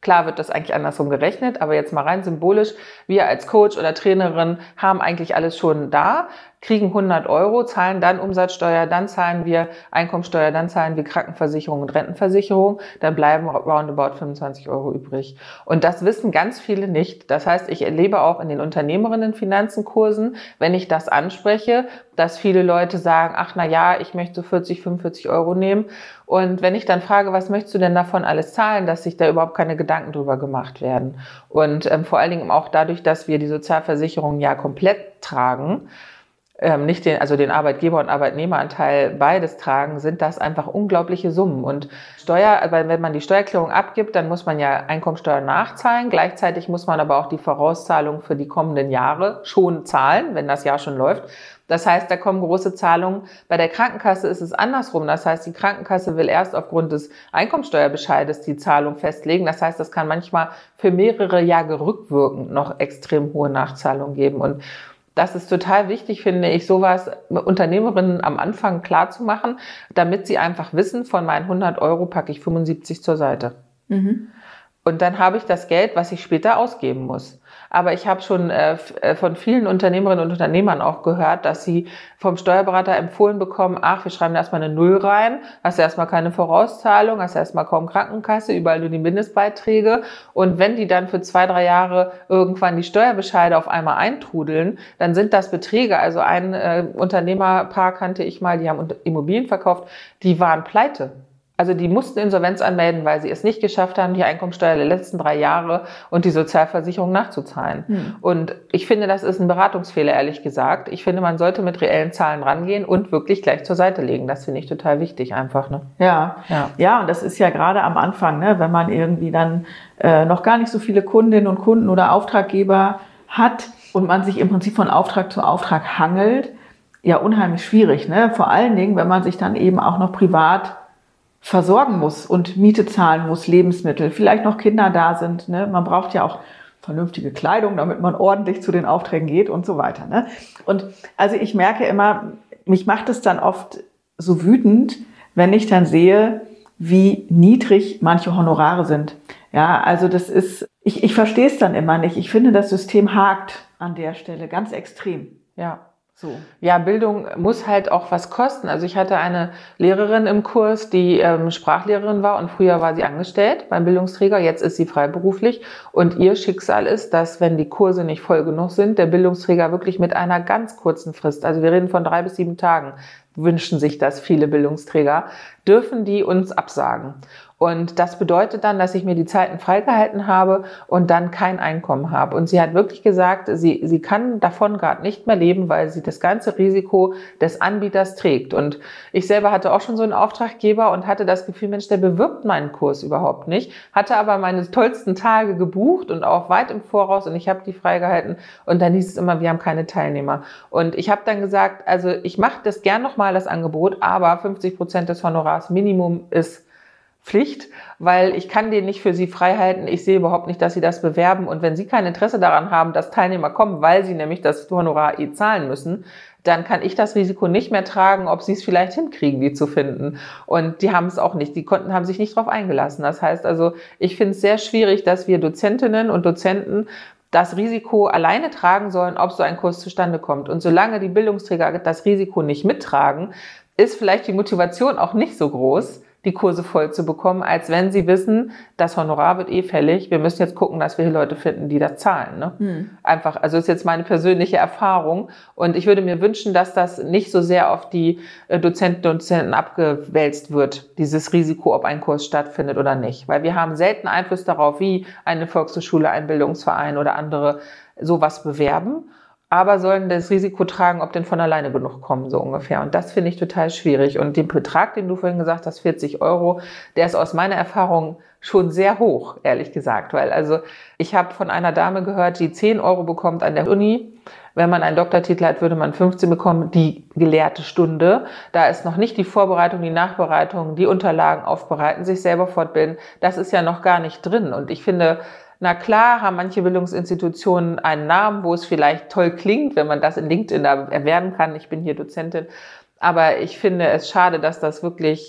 Klar wird das eigentlich andersrum gerechnet, aber jetzt mal rein symbolisch, wir als Coach oder Trainerin haben eigentlich alles schon da, kriegen hundert Euro, zahlen dann Umsatzsteuer, dann zahlen wir Einkommensteuer, dann zahlen wir Krankenversicherung und Rentenversicherung, dann bleiben roundabout fünfundzwanzig Euro übrig. Und das wissen ganz viele nicht. Das heißt, ich erlebe auch in den Unternehmerinnen-Finanzen-Kursen, wenn ich das anspreche, dass viele Leute sagen, ach na ja, ich möchte so vierzig, fünfundvierzig Euro nehmen. Und wenn ich dann frage, was möchtest du denn davon alles zahlen, dass sich da überhaupt keine Gedanken drüber gemacht werden. Und ähm, vor allen Dingen auch dadurch, dass wir die Sozialversicherung ja komplett tragen, ähm, nicht den, also den Arbeitgeber- und Arbeitnehmeranteil beides tragen, sind das einfach unglaubliche Summen. Und Steuer, wenn man die Steuererklärung abgibt, dann muss man ja Einkommensteuer nachzahlen. Gleichzeitig muss man aber auch die Vorauszahlung für die kommenden Jahre schon zahlen, wenn das Jahr schon läuft. Das heißt, da kommen große Zahlungen. Bei der Krankenkasse ist es andersrum. Das heißt, die Krankenkasse will erst aufgrund des Einkommensteuerbescheides die Zahlung festlegen. Das heißt, das kann manchmal für mehrere Jahre rückwirkend noch extrem hohe Nachzahlungen geben. Und das ist total wichtig, finde ich, sowas Unternehmerinnen am Anfang klar zu machen, damit sie einfach wissen, von meinen hundert Euro packe ich fünfundsiebzig zur Seite. Mhm. Und dann habe ich das Geld, was ich später ausgeben muss. Aber ich habe schon äh, von vielen Unternehmerinnen und Unternehmern auch gehört, dass sie vom Steuerberater empfohlen bekommen, ach, wir schreiben da erstmal eine Null rein, hast du erstmal keine Vorauszahlung, hast du erstmal kaum Krankenkasse, überall nur die Mindestbeiträge. Und wenn die dann für zwei, drei Jahre irgendwann die Steuerbescheide auf einmal eintrudeln, dann sind das Beträge. Also ein äh, Unternehmerpaar kannte ich mal, die haben Immobilien verkauft, die waren pleite. Also die mussten Insolvenz anmelden, weil sie es nicht geschafft haben, die Einkommensteuer der letzten drei Jahre und die Sozialversicherung nachzuzahlen. Hm. Und ich finde, das ist ein Beratungsfehler, ehrlich gesagt. Ich finde, man sollte mit reellen Zahlen rangehen und wirklich gleich zur Seite legen. Das finde ich total wichtig einfach. Ne? Ja. ja, ja, und das ist ja gerade am Anfang, ne, wenn man irgendwie dann äh, noch gar nicht so viele Kundinnen und Kunden oder Auftraggeber hat und man sich im Prinzip von Auftrag zu Auftrag hangelt, ja unheimlich schwierig. Ne? Vor allen Dingen, wenn man sich dann eben auch noch privat versorgen muss und Miete zahlen muss, Lebensmittel, vielleicht noch Kinder da sind. Ne? Man braucht ja auch vernünftige Kleidung, damit man ordentlich zu den Aufträgen geht und so weiter. Ne? Und also ich merke immer, mich macht es dann oft so wütend, wenn ich dann sehe, wie niedrig manche Honorare sind. Ja, also das ist, ich, ich verstehe es dann immer nicht. Ich finde, das System hakt an der Stelle ganz extrem. Ja. So. Ja, Bildung muss halt auch was kosten. Also ich hatte eine Lehrerin im Kurs, die ähm, Sprachlehrerin war und früher war sie angestellt beim Bildungsträger, jetzt ist sie freiberuflich und ihr Schicksal ist, dass wenn die Kurse nicht voll genug sind, der Bildungsträger wirklich mit einer ganz kurzen Frist, also wir reden von drei bis sieben Tagen, wünschen sich das viele Bildungsträger, dürfen die uns absagen. Und das bedeutet dann, dass ich mir die Zeiten freigehalten habe und dann kein Einkommen habe. Und sie hat wirklich gesagt, sie, sie kann davon gerade nicht mehr leben, weil sie das ganze Risiko des Anbieters trägt. Und ich selber hatte auch schon so einen Auftraggeber und hatte das Gefühl, Mensch, der bewirbt meinen Kurs überhaupt nicht, hatte aber meine tollsten Tage gebucht und auch weit im Voraus und ich habe die freigehalten und dann hieß es immer, wir haben keine Teilnehmer. Und ich habe dann gesagt, also ich mache das gern nochmal, das Angebot, aber fünfzig Prozent des Honorars Minimum ist Pflicht, weil ich kann den nicht für sie frei halten. Ich sehe überhaupt nicht, dass sie das bewerben. Und wenn sie kein Interesse daran haben, dass Teilnehmer kommen, weil sie nämlich das Honorar eh zahlen müssen, dann kann ich das Risiko nicht mehr tragen, ob sie es vielleicht hinkriegen, die zu finden. Und die haben es auch nicht. Die konnten, haben sich nicht darauf eingelassen. Das heißt also, ich finde es sehr schwierig, dass wir Dozentinnen und Dozenten das Risiko alleine tragen sollen, ob so ein Kurs zustande kommt. Und solange die Bildungsträger das Risiko nicht mittragen, ist vielleicht die Motivation auch nicht so groß, die Kurse voll zu bekommen, als wenn sie wissen, das Honorar wird eh fällig. Wir müssen jetzt gucken, dass wir hier Leute finden, die das zahlen. Ne? Hm. Einfach, also ist jetzt meine persönliche Erfahrung. Und ich würde mir wünschen, dass das nicht so sehr auf die Dozenten und Dozenten abgewälzt wird, dieses Risiko, ob ein Kurs stattfindet oder nicht. Weil wir haben selten Einfluss darauf, wie eine Volkshochschule, ein Bildungsverein oder andere sowas bewerben, aber sollen das Risiko tragen, ob denn von alleine genug kommen, so ungefähr. Und das finde ich total schwierig. Und den Betrag, den du vorhin gesagt hast, vierzig Euro, der ist aus meiner Erfahrung schon sehr hoch, ehrlich gesagt. Weil also ich habe von einer Dame gehört, die zehn Euro bekommt an der Uni. Wenn man einen Doktortitel hat, würde man fünfzehn bekommen, die gelehrte Stunde. Da ist noch nicht die Vorbereitung, die Nachbereitung, die Unterlagen aufbereiten, sich selber fortbilden. Das ist ja noch gar nicht drin. Und ich finde, na klar haben manche Bildungsinstitutionen einen Namen, wo es vielleicht toll klingt, wenn man das in LinkedIn erwerben kann. Ich bin hier Dozentin. Aber ich finde es schade, dass das wirklich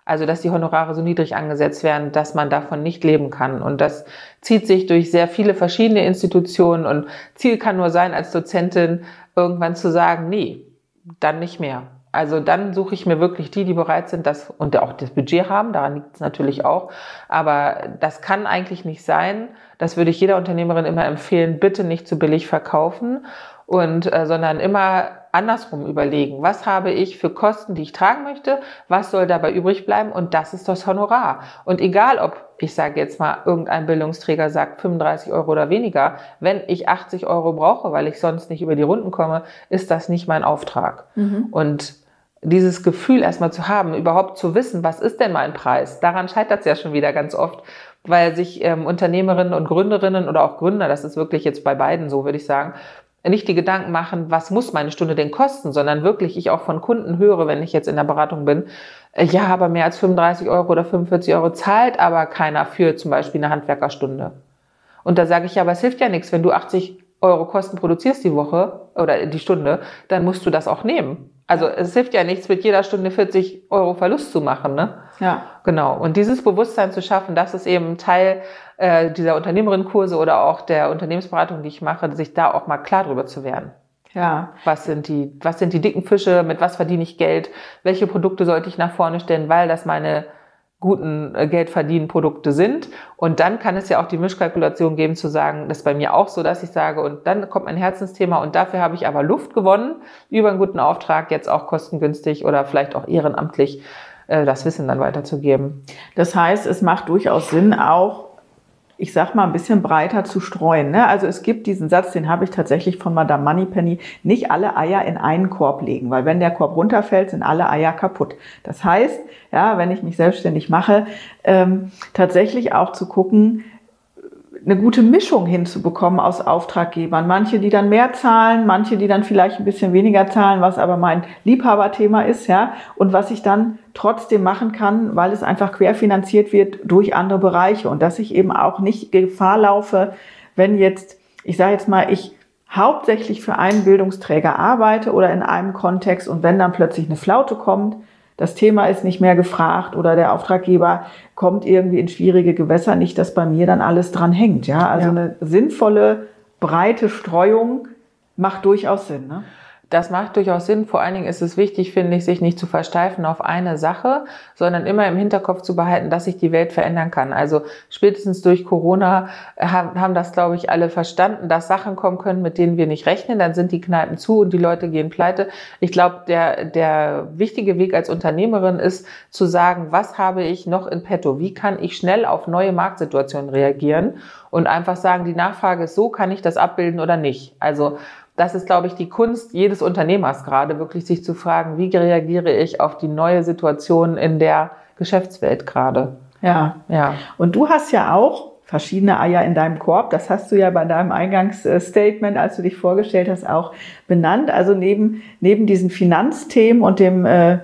Also, dass die Honorare so niedrig angesetzt werden, dass man davon nicht leben kann. Und das zieht sich durch sehr viele verschiedene Institutionen. Und Ziel kann nur sein, als Dozentin irgendwann zu sagen, nee, dann nicht mehr. Also dann suche ich mir wirklich die, die bereit sind, das und auch das Budget haben. Daran liegt es natürlich auch. Aber das kann eigentlich nicht sein. Das würde ich jeder Unternehmerin immer empfehlen, bitte nicht zu billig verkaufen. Und, äh, sondern immer andersrum überlegen, was habe ich für Kosten, die ich tragen möchte, was soll dabei übrig bleiben, und das ist das Honorar. Und egal ob, ich sage jetzt mal, irgendein Bildungsträger sagt fünfunddreißig Euro oder weniger, wenn ich achtzig Euro brauche, weil ich sonst nicht über die Runden komme, ist das nicht mein Auftrag. Mhm. Und dieses Gefühl erstmal zu haben, überhaupt zu wissen, was ist denn mein Preis, daran scheitert es ja schon wieder ganz oft, weil sich ähm, Unternehmerinnen und Gründerinnen oder auch Gründer, das ist wirklich jetzt bei beiden so, würde ich sagen, nicht die Gedanken machen, was muss meine Stunde denn kosten, sondern wirklich ich auch von Kunden höre, wenn ich jetzt in der Beratung bin, äh, ja, aber mehr als fünfunddreißig Euro oder fünfundvierzig Euro zahlt aber keiner für zum Beispiel eine Handwerkerstunde. Und da sage ich, ja, aber es hilft ja nichts, wenn du achtzig Euro Kosten produzierst die Woche oder die Stunde, dann musst du das auch nehmen. Also es hilft ja nichts, mit jeder Stunde vierzig Euro Verlust zu machen, ne? Ja. Genau. Und dieses Bewusstsein zu schaffen, das ist eben Teil äh, dieser Unternehmerinnenkurse oder auch der Unternehmensberatung, die ich mache, sich da auch mal klar drüber zu werden. Ja. Was sind die, was sind die dicken Fische? Mit was verdiene ich Geld? Welche Produkte sollte ich nach vorne stellen, weil das meine guten Geldverdienen-Produkte sind. Und dann kann es ja auch die Mischkalkulation geben, zu sagen, das ist bei mir auch so, dass ich sage, und dann kommt mein Herzensthema und dafür habe ich aber Luft gewonnen, über einen guten Auftrag, jetzt auch kostengünstig oder vielleicht auch ehrenamtlich das Wissen dann weiterzugeben. Das heißt, es macht durchaus Sinn, auch, ich sag mal, ein bisschen breiter zu streuen. Ne? Also es gibt diesen Satz, den habe ich tatsächlich von Madame Moneypenny, nicht alle Eier in einen Korb legen, weil wenn der Korb runterfällt, sind alle Eier kaputt. Das heißt, ja, wenn ich mich selbstständig mache, ähm, tatsächlich auch zu gucken, eine gute Mischung hinzubekommen aus Auftraggebern. Manche, die dann mehr zahlen, manche, die dann vielleicht ein bisschen weniger zahlen, was aber mein Liebhaberthema ist, ja, und was ich dann trotzdem machen kann, weil es einfach querfinanziert wird durch andere Bereiche und dass ich eben auch nicht Gefahr laufe, wenn jetzt, ich sage jetzt mal, ich hauptsächlich für einen Bildungsträger arbeite oder in einem Kontext und wenn dann plötzlich eine Flaute kommt, das Thema ist nicht mehr gefragt oder der Auftraggeber kommt irgendwie in schwierige Gewässer, nicht, dass bei mir dann alles dran hängt. Ja, also ja. Eine sinnvolle, breite Streuung macht durchaus Sinn, ne? Das macht durchaus Sinn. Vor allen Dingen ist es wichtig, finde ich, sich nicht zu versteifen auf eine Sache, sondern immer im Hinterkopf zu behalten, dass sich die Welt verändern kann. Also spätestens durch Corona haben das, glaube ich, alle verstanden, dass Sachen kommen können, mit denen wir nicht rechnen. Dann sind die Kneipen zu und die Leute gehen pleite. Ich glaube, der, der wichtige Weg als Unternehmerin ist zu sagen, was habe ich noch in petto? Wie kann ich schnell auf neue Marktsituationen reagieren? Und einfach sagen, die Nachfrage ist so, kann ich das abbilden oder nicht? Also das ist, glaube ich, die Kunst jedes Unternehmers gerade, wirklich sich zu fragen, wie reagiere ich auf die neue Situation in der Geschäftswelt gerade? Ja, ja. Und du hast ja auch verschiedene Eier in deinem Korb. Das hast du ja bei deinem Eingangsstatement, als du dich vorgestellt hast, auch benannt. Also neben, neben diesen Finanzthemen und dem, äh,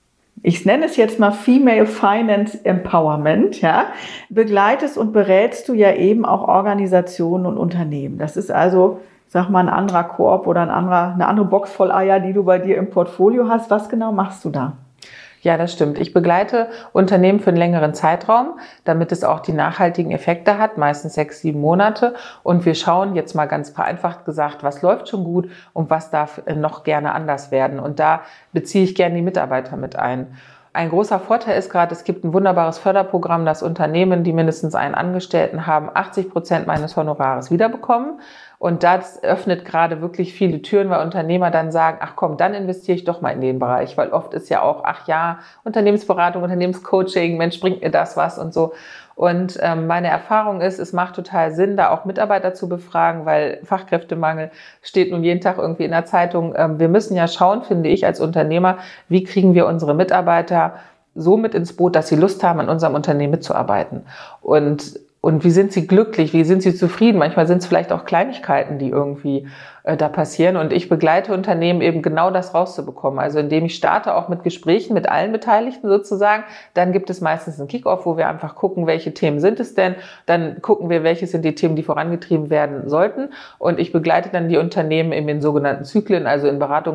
ich nenne es jetzt mal Female Finance Empowerment, ja, begleitest und berätst du ja eben auch Organisationen und Unternehmen. Das ist also, sag mal, ein anderer Korb oder ein anderer, eine andere Box voll Eier, die du bei dir im Portfolio hast. Was genau machst du da? Ja, das stimmt. Ich begleite Unternehmen für einen längeren Zeitraum, damit es auch die nachhaltigen Effekte hat, meistens sechs, sieben Monate. Und wir schauen jetzt mal ganz vereinfacht gesagt, was läuft schon gut und was darf noch gerne anders werden. Und da beziehe ich gerne die Mitarbeiter mit ein. Ein großer Vorteil ist gerade, es gibt ein wunderbares Förderprogramm, das Unternehmen, die mindestens einen Angestellten haben, achtzig Prozent meines Honorares wiederbekommen. Und das öffnet gerade wirklich viele Türen, weil Unternehmer dann sagen, ach komm, dann investiere ich doch mal in den Bereich. Weil oft ist ja auch, ach ja, Unternehmensberatung, Unternehmenscoaching, Mensch, bringt mir das was und so. Und ähm, meine Erfahrung ist, es macht total Sinn, da auch Mitarbeiter zu befragen, weil Fachkräftemangel steht nun jeden Tag irgendwie in der Zeitung. Ähm, wir müssen ja schauen, finde ich, als Unternehmer, wie kriegen wir unsere Mitarbeiter so mit ins Boot, dass sie Lust haben, an unserem Unternehmen mitzuarbeiten. Und Und wie sind sie glücklich? Wie sind sie zufrieden? Manchmal sind es vielleicht auch Kleinigkeiten, die irgendwie äh, da passieren. Und ich begleite Unternehmen eben genau das rauszubekommen. Also indem ich starte auch mit Gesprächen mit allen Beteiligten sozusagen. Dann gibt es meistens einen Kick-Off, wo wir einfach gucken, welche Themen sind es denn. Dann gucken wir, welche sind die Themen, die vorangetrieben werden sollten. Und ich begleite dann die Unternehmen in den sogenannten Zyklen, also in Beratungs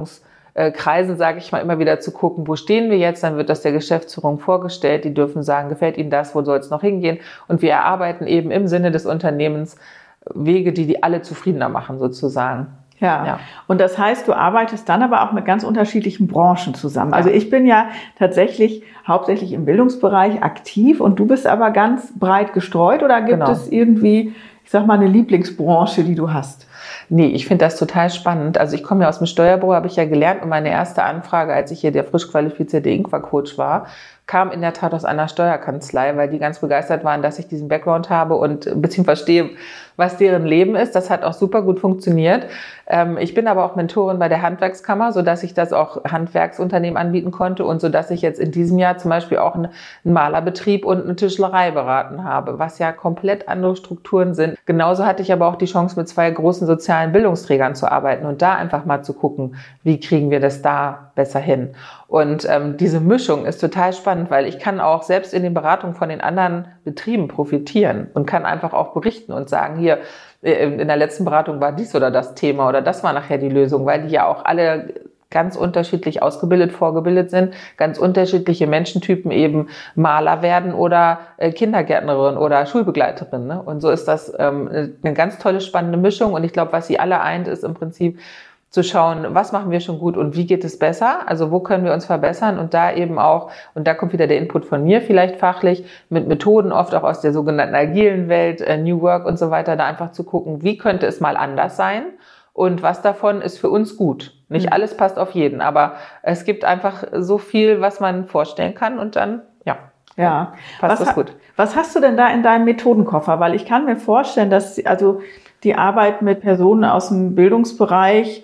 äh, Kreisen, sage ich mal, immer wieder zu gucken, wo stehen wir jetzt, dann wird das der Geschäftsführung vorgestellt, die dürfen sagen, gefällt Ihnen das, wo soll es noch hingehen, und wir erarbeiten eben im Sinne des Unternehmens Wege, die die alle zufriedener machen sozusagen. Ja. ja, und das heißt, du arbeitest dann aber auch mit ganz unterschiedlichen Branchen zusammen. Ja. Also ich bin ja tatsächlich hauptsächlich im Bildungsbereich aktiv und du bist aber ganz breit gestreut, oder gibt genau. es irgendwie, ich sag mal, eine Lieblingsbranche, die du hast? Nee, ich finde das total spannend. Also ich komme ja aus dem Steuerbüro, habe ich ja gelernt, und meine erste Anfrage, als ich hier der frisch qualifizierte Inqua-Coach war, kam in der Tat aus einer Steuerkanzlei, weil die ganz begeistert waren, dass ich diesen Background habe und ein bisschen verstehe, was deren Leben ist. Das hat auch super gut funktioniert. Ich bin aber auch Mentorin bei der Handwerkskammer, sodass ich das auch Handwerksunternehmen anbieten konnte und sodass ich jetzt in diesem Jahr zum Beispiel auch einen Malerbetrieb und eine Tischlerei beraten habe, was ja komplett andere Strukturen sind. Genauso hatte ich aber auch die Chance, mit zwei großen sozialen Bildungsträgern zu arbeiten und da einfach mal zu gucken, wie kriegen wir das da besser hin. Und ähm, diese Mischung ist total spannend, weil ich kann auch selbst in den Beratungen von den anderen Betrieben profitieren und kann einfach auch berichten und sagen, hier, in der letzten Beratung war dies oder das Thema oder das war nachher die Lösung, weil die ja auch alle ganz unterschiedlich ausgebildet, vorgebildet sind, ganz unterschiedliche Menschentypen eben Maler werden oder äh, Kindergärtnerin oder Schulbegleiterin. Ne? Und so ist das ähm, eine ganz tolle, spannende Mischung. Und ich glaube, was sie alle eint, ist im Prinzip zu schauen, was machen wir schon gut und wie geht es besser? Also wo können wir uns verbessern? Und da eben auch, und da kommt wieder der Input von mir vielleicht fachlich, mit Methoden oft auch aus der sogenannten agilen Welt, äh, New Work und so weiter, da einfach zu gucken, wie könnte es mal anders sein? Und was davon ist für uns gut? Nicht mhm. alles passt auf jeden, aber es gibt einfach so viel, was man vorstellen kann, und dann, ja, ja. passt was das gut. Was hast du denn da in deinem Methodenkoffer? Weil ich kann mir vorstellen, dass also die Arbeit mit Personen aus dem Bildungsbereich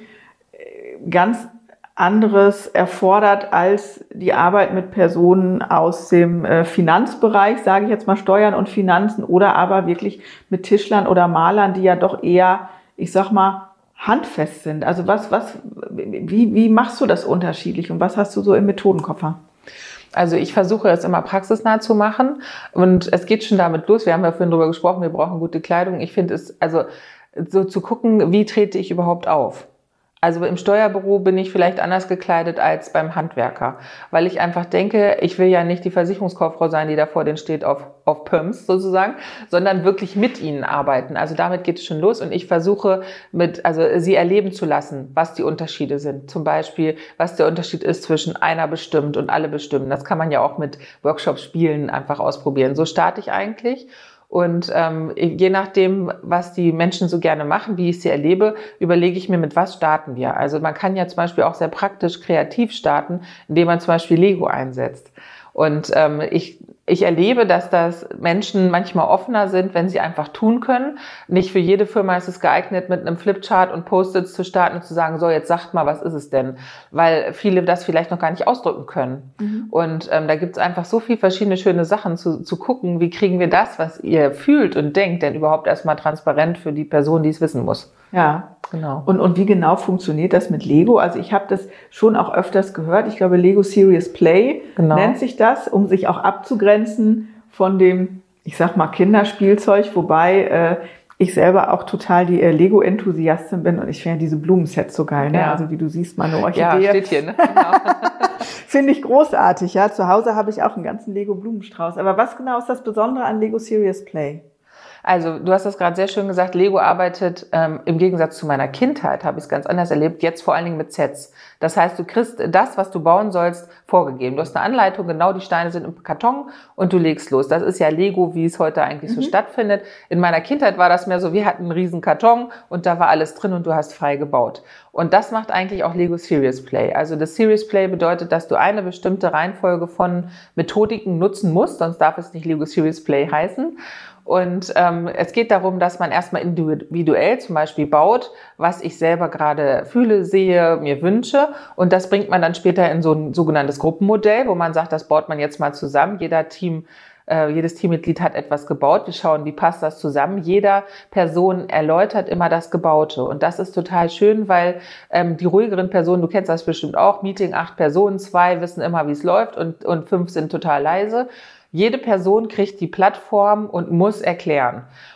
ganz anderes erfordert als die Arbeit mit Personen aus dem äh, Finanzbereich, sage ich jetzt mal Steuern und Finanzen, oder aber wirklich mit Tischlern oder Malern, die ja doch eher, ich sag mal, handfest sind. Also was, was, wie, wie machst du das unterschiedlich und was hast du so im Methodenkoffer? Also ich versuche es immer praxisnah zu machen, und es geht schon damit los. Wir haben ja vorhin drüber gesprochen, wir brauchen gute Kleidung. Ich finde es, also so zu gucken, wie trete ich überhaupt auf? Also im Steuerbüro bin ich vielleicht anders gekleidet als beim Handwerker, weil ich einfach denke, ich will ja nicht die Versicherungskauffrau sein, die da vor denen steht auf, auf Pumps sozusagen, sondern wirklich mit ihnen arbeiten. Also damit geht es schon los, und ich versuche mit, also sie erleben zu lassen, was die Unterschiede sind. Zum Beispiel, was der Unterschied ist zwischen einer bestimmt und alle bestimmen. Das kann man ja auch mit Workshop-Spielen einfach ausprobieren. So starte ich eigentlich. Und ähm, je nachdem, was die Menschen so gerne machen, wie ich sie erlebe, überlege ich mir, mit was starten wir. Also man kann ja zum Beispiel auch sehr praktisch kreativ starten, indem man zum Beispiel Lego einsetzt. Und ähm, ich Ich erlebe, dass das Menschen manchmal offener sind, wenn sie einfach tun können. Nicht für jede Firma ist es geeignet, mit einem Flipchart und Post-its zu starten und zu sagen, so, jetzt sagt mal, was ist es denn? Weil viele das vielleicht noch gar nicht ausdrücken können. Mhm. Und ähm, da gibt es einfach so viel verschiedene schöne Sachen zu, zu gucken, wie kriegen wir das, was ihr fühlt und denkt, denn überhaupt erstmal transparent für die Person, die es wissen muss. Ja, genau. Und, und wie genau funktioniert das mit Lego? Also ich habe das schon auch öfters gehört. Ich glaube, Lego Serious Play genau. nennt sich das, um sich auch abzugrenzen von dem, ich sag mal, Kinderspielzeug, wobei äh, ich selber auch total die äh, Lego-Enthusiastin bin und ich finde diese Blumensets so geil. Ne? Ja. Also wie du siehst, meine Orchidee. Ja, steht hier, ne? Genau. Finde ich großartig. Ja, zu Hause habe ich auch einen ganzen Lego-Blumenstrauß. Aber was genau ist das Besondere an Lego Serious Play? Also du hast das gerade sehr schön gesagt, Lego arbeitet ähm, im Gegensatz zu meiner Kindheit, habe ich es ganz anders erlebt, jetzt vor allen Dingen mit Sets. Das heißt, du kriegst das, was du bauen sollst, vorgegeben. Du hast eine Anleitung, genau die Steine sind im Karton und du legst los. Das ist ja Lego, wie es heute eigentlich mhm. so stattfindet. In meiner Kindheit war das mehr so, wir hatten einen riesen Karton und da war alles drin und du hast frei gebaut. Und das macht eigentlich auch Lego Serious Play. Also das Serious Play bedeutet, dass du eine bestimmte Reihenfolge von Methodiken nutzen musst, sonst darf es nicht Lego Serious Play heißen. Und ähm, es geht darum, dass man erstmal individuell zum Beispiel baut, was ich selber gerade fühle, sehe, mir wünsche. Und das bringt man dann später in so ein sogenanntes Gruppenmodell, wo man sagt, das baut man jetzt mal zusammen. Jeder Team, äh, jedes Teammitglied hat etwas gebaut. Wir schauen, wie passt das zusammen. Jeder Person erläutert immer das Gebaute. Und das ist total schön, weil ähm, die ruhigeren Personen, du kennst das bestimmt auch, Meeting, acht Personen, zwei wissen immer, wie es läuft und, und fünf sind total leise. Jede Person kriegt die Plattform und muss erklären.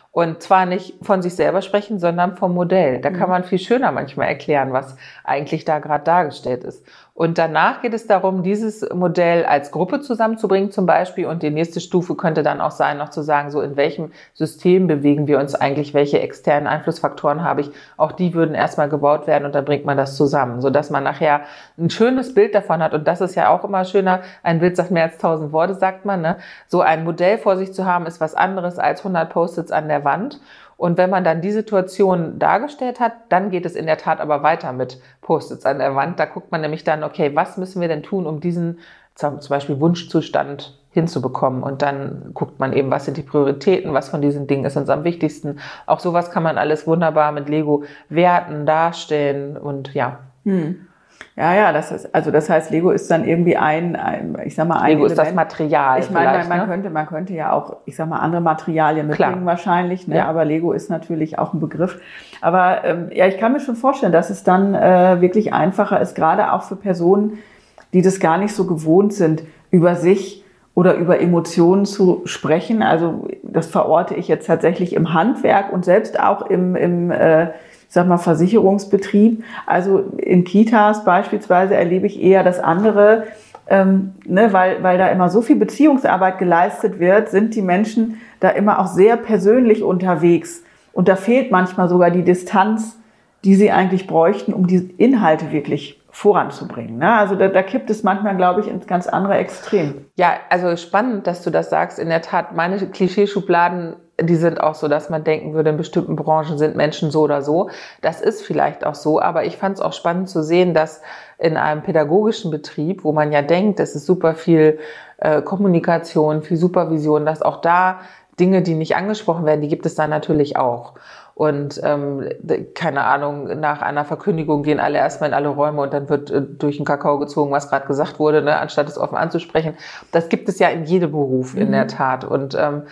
Und zwar nicht von sich selber sprechen, sondern vom Modell. Da kann man viel schöner manchmal erklären, was eigentlich da gerade dargestellt ist. Und danach geht es darum, dieses Modell als Gruppe zusammenzubringen zum Beispiel. Und die nächste Stufe könnte dann auch sein, noch zu sagen, so in welchem System bewegen wir uns eigentlich, welche externen Einflussfaktoren habe ich. Auch die würden erstmal gebaut werden und dann bringt man das zusammen, sodass man nachher ein schönes Bild davon hat. Und das ist ja auch immer schöner. Ein Bild sagt mehr als tausend Worte, sagt man, ne? So ein Modell vor sich zu haben, ist was anderes als hundert Post-its an der Wand. Und wenn man dann die Situation dargestellt hat, dann geht es in der Tat aber weiter mit Post-its an der Wand. Da guckt man nämlich dann, okay, was müssen wir denn tun, um diesen zum Beispiel Wunschzustand hinzubekommen? Und dann guckt man eben, was sind die Prioritäten, was von diesen Dingen ist uns am wichtigsten. Auch sowas kann man alles wunderbar mit Lego werten, darstellen und ja. Hm. Ja, ja, das ist, also das heißt, Lego ist dann irgendwie ein, ein ich sag mal, ein Lego Element. Ist das Material. Ich meine, man ne? könnte, man könnte ja auch, ich sag mal, andere Materialien mitbringen Klar. wahrscheinlich, ne? Ja. Aber Lego ist natürlich auch ein Begriff. Aber ähm, ja, ich kann mir schon vorstellen, dass es dann äh, wirklich einfacher ist, gerade auch für Personen, die das gar nicht so gewohnt sind, über sich oder über Emotionen zu sprechen. Also das verorte ich jetzt tatsächlich im Handwerk und selbst auch im, im äh, ich sag mal, Versicherungsbetrieb. Also in Kitas beispielsweise erlebe ich eher das andere, ähm, ne, weil, weil da immer so viel Beziehungsarbeit geleistet wird, sind die Menschen da immer auch sehr persönlich unterwegs. Und da fehlt manchmal sogar die Distanz, die sie eigentlich bräuchten, um die Inhalte wirklich voranzubringen. Ne? Also da, da kippt es manchmal, glaube ich, ins ganz andere Extrem. Ja, also spannend, dass du das sagst. In der Tat, meine Klischeeschubladen, die sind auch so, dass man denken würde, in bestimmten Branchen sind Menschen so oder so. Das ist vielleicht auch so, aber ich fand es auch spannend zu sehen, dass in einem pädagogischen Betrieb, wo man ja denkt, es ist super viel äh, Kommunikation, viel Supervision, dass auch da Dinge, die nicht angesprochen werden, die gibt es da natürlich auch. Und ähm, keine Ahnung, nach einer Verkündigung gehen alle erstmal in alle Räume und dann wird äh, durch den Kakao gezogen, was gerade gesagt wurde, ne, anstatt es offen anzusprechen. Das gibt es ja in jedem Beruf, in mhm. der Tat. Und ähm,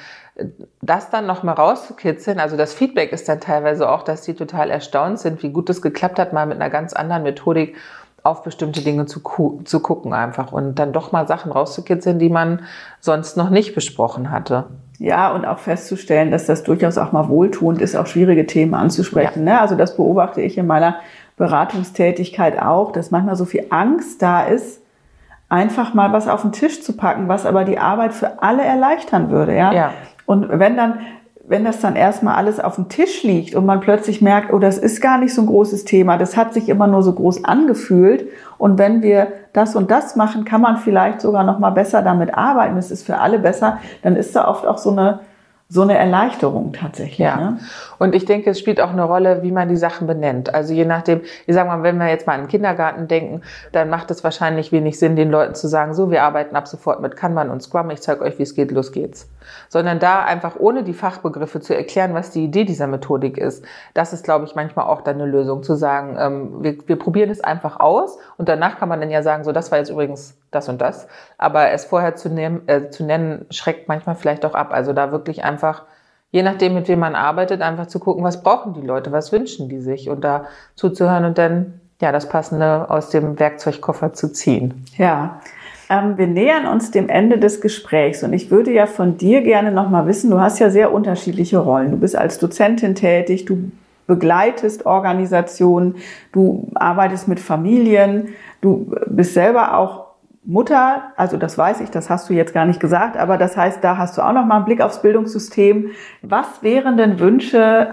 das dann nochmal rauszukitzeln, also das Feedback ist dann teilweise auch, dass die total erstaunt sind, wie gut es geklappt hat, mal mit einer ganz anderen Methodik auf bestimmte Dinge zu, ku- zu gucken einfach und dann doch mal Sachen rauszukitzeln, die man sonst noch nicht besprochen hatte. Ja, und auch festzustellen, dass das durchaus auch mal wohltuend ist, auch schwierige Themen anzusprechen. Ja. Ne? Also das beobachte ich in meiner Beratungstätigkeit auch, dass manchmal so viel Angst da ist, einfach mal was auf den Tisch zu packen, was aber die Arbeit für alle erleichtern würde. Ja. Ja. Und wenn dann, wenn das dann erstmal alles auf dem Tisch liegt und man plötzlich merkt, oh, das ist gar nicht so ein großes Thema, das hat sich immer nur so groß angefühlt. Und wenn wir das und das machen, kann man vielleicht sogar noch mal besser damit arbeiten. Es ist für alle besser. Dann ist da oft auch so eine so eine Erleichterung tatsächlich. Ja. Ne? Und ich denke, es spielt auch eine Rolle, wie man die Sachen benennt. Also je nachdem, ich sage mal, wenn wir jetzt mal an den Kindergarten denken, dann macht es wahrscheinlich wenig Sinn, den Leuten zu sagen, so, wir arbeiten ab sofort mit Kanban und Scrum, ich zeige euch, wie es geht, los geht's. Sondern da einfach ohne die Fachbegriffe zu erklären, was die Idee dieser Methodik ist. Das ist, glaube ich, manchmal auch dann eine Lösung, zu sagen, ähm, wir, wir probieren es einfach aus und danach kann man dann ja sagen, so, das war jetzt übrigens das und das. Aber es vorher zu, nehmen, äh, zu nennen, schreckt manchmal vielleicht auch ab. Also da wirklich einfach, je nachdem, mit wem man arbeitet, einfach zu gucken, was brauchen die Leute, was wünschen die sich und da zuzuhören und dann ja das Passende aus dem Werkzeugkoffer zu ziehen. Ja, ähm, wir nähern uns dem Ende des Gesprächs und ich würde ja von dir gerne nochmal wissen, du hast ja sehr unterschiedliche Rollen. Du bist als Dozentin tätig, du begleitest Organisationen, du arbeitest mit Familien, du bist selber auch Mutter, also das weiß ich, das hast du jetzt gar nicht gesagt, aber das heißt, da hast du auch noch mal einen Blick aufs Bildungssystem. Was wären denn Wünsche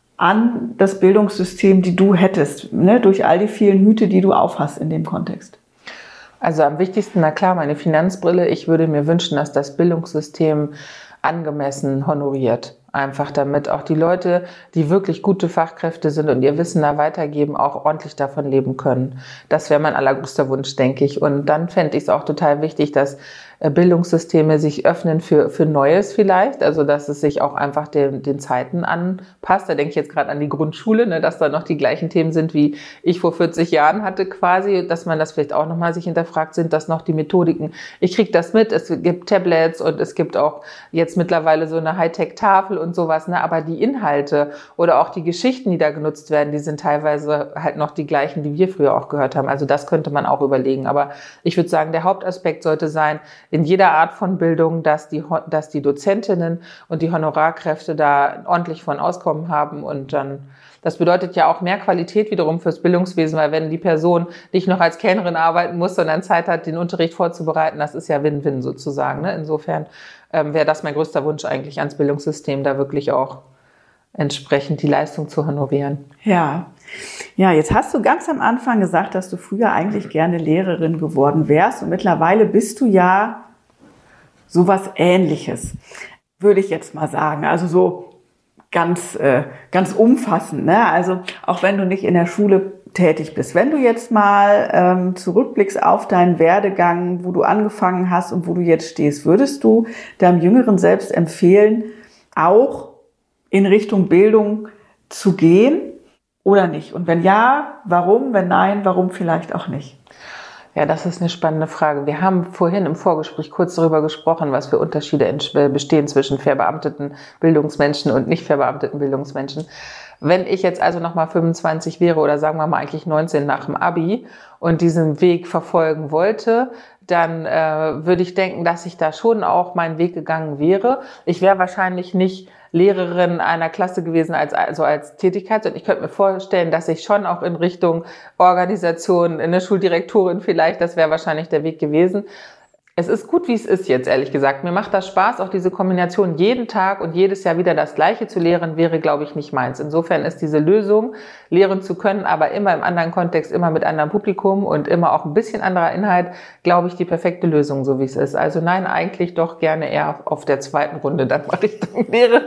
an das Bildungssystem, die du hättest, ne, durch all die vielen Hüte, die du aufhast in dem Kontext? Also am wichtigsten, na klar, meine Finanzbrille. Ich würde mir wünschen, dass das Bildungssystem angemessen honoriert. Einfach damit auch die Leute, die wirklich gute Fachkräfte sind und ihr Wissen da weitergeben, auch ordentlich davon leben können. Das wäre mein allergrößter Wunsch, denke ich. Und dann fände ich es auch total wichtig, dass Bildungssysteme sich öffnen für, für Neues vielleicht, also dass es sich auch einfach den, den Zeiten anpasst. Da denke ich jetzt gerade an die Grundschule, ne, dass da noch die gleichen Themen sind, wie ich vor vierzig Jahren hatte quasi, dass man das vielleicht auch nochmal sich hinterfragt, sind das noch die Methodiken. Ich kriege das mit, es gibt Tablets und es gibt auch jetzt mittlerweile so eine Hightech-Tafel und sowas, ne, aber die Inhalte oder auch die Geschichten, die da genutzt werden, die sind teilweise halt noch die gleichen, die wir früher auch gehört haben. Also das könnte man auch überlegen. Aber ich würde sagen, der Hauptaspekt sollte sein, in jeder Art von Bildung, dass die, dass die Dozentinnen und die Honorarkräfte da ordentlich von Auskommen haben. Und dann, das bedeutet ja auch mehr Qualität wiederum fürs Bildungswesen, weil wenn die Person nicht noch als Kellnerin arbeiten muss, sondern Zeit hat, den Unterricht vorzubereiten, das ist ja Win-Win sozusagen. Ne? Insofern ähm, wäre das mein größter Wunsch eigentlich ans Bildungssystem, da wirklich auch entsprechend die Leistung zu honorieren. Ja. Ja, jetzt hast du ganz am Anfang gesagt, dass du früher eigentlich gerne Lehrerin geworden wärst und mittlerweile bist du ja sowas Ähnliches, würde ich jetzt mal sagen. Also so ganz, äh, ganz umfassend, ne? Also auch wenn du nicht in der Schule tätig bist. Wenn du jetzt mal ähm, zurückblickst auf deinen Werdegang, wo du angefangen hast und wo du jetzt stehst, würdest du deinem Jüngeren selbst empfehlen, auch in Richtung Bildung zu gehen oder nicht? Und wenn ja, warum? Wenn nein, warum vielleicht auch nicht? Ja, das ist eine spannende Frage. Wir haben vorhin im Vorgespräch kurz darüber gesprochen, was für Unterschiede bestehen zwischen verbeamteten Bildungsmenschen und nicht verbeamteten Bildungsmenschen. Wenn ich jetzt also nochmal fünfundzwanzig wäre oder sagen wir mal eigentlich neunzehn nach dem Abi und diesen Weg verfolgen wollte, dann äh, würde ich denken, dass ich da schon auch meinen Weg gegangen wäre. Ich wäre wahrscheinlich nicht Lehrerin einer Klasse gewesen als, also als Tätigkeit. Und ich könnte mir vorstellen, dass ich schon auch in Richtung Organisation, eine Schuldirektorin vielleicht, das wäre wahrscheinlich der Weg gewesen. Es ist gut, wie es ist jetzt, ehrlich gesagt. Mir macht das Spaß, auch diese Kombination jeden Tag und jedes Jahr wieder das Gleiche zu lehren, wäre, glaube ich, nicht meins. Insofern ist diese Lösung, lehren zu können, aber immer im anderen Kontext, immer mit anderem Publikum und immer auch ein bisschen anderer Inhalt, glaube ich, die perfekte Lösung, so wie es ist. Also nein, eigentlich doch gerne eher auf der zweiten Runde dann mal Richtung Lehrerin.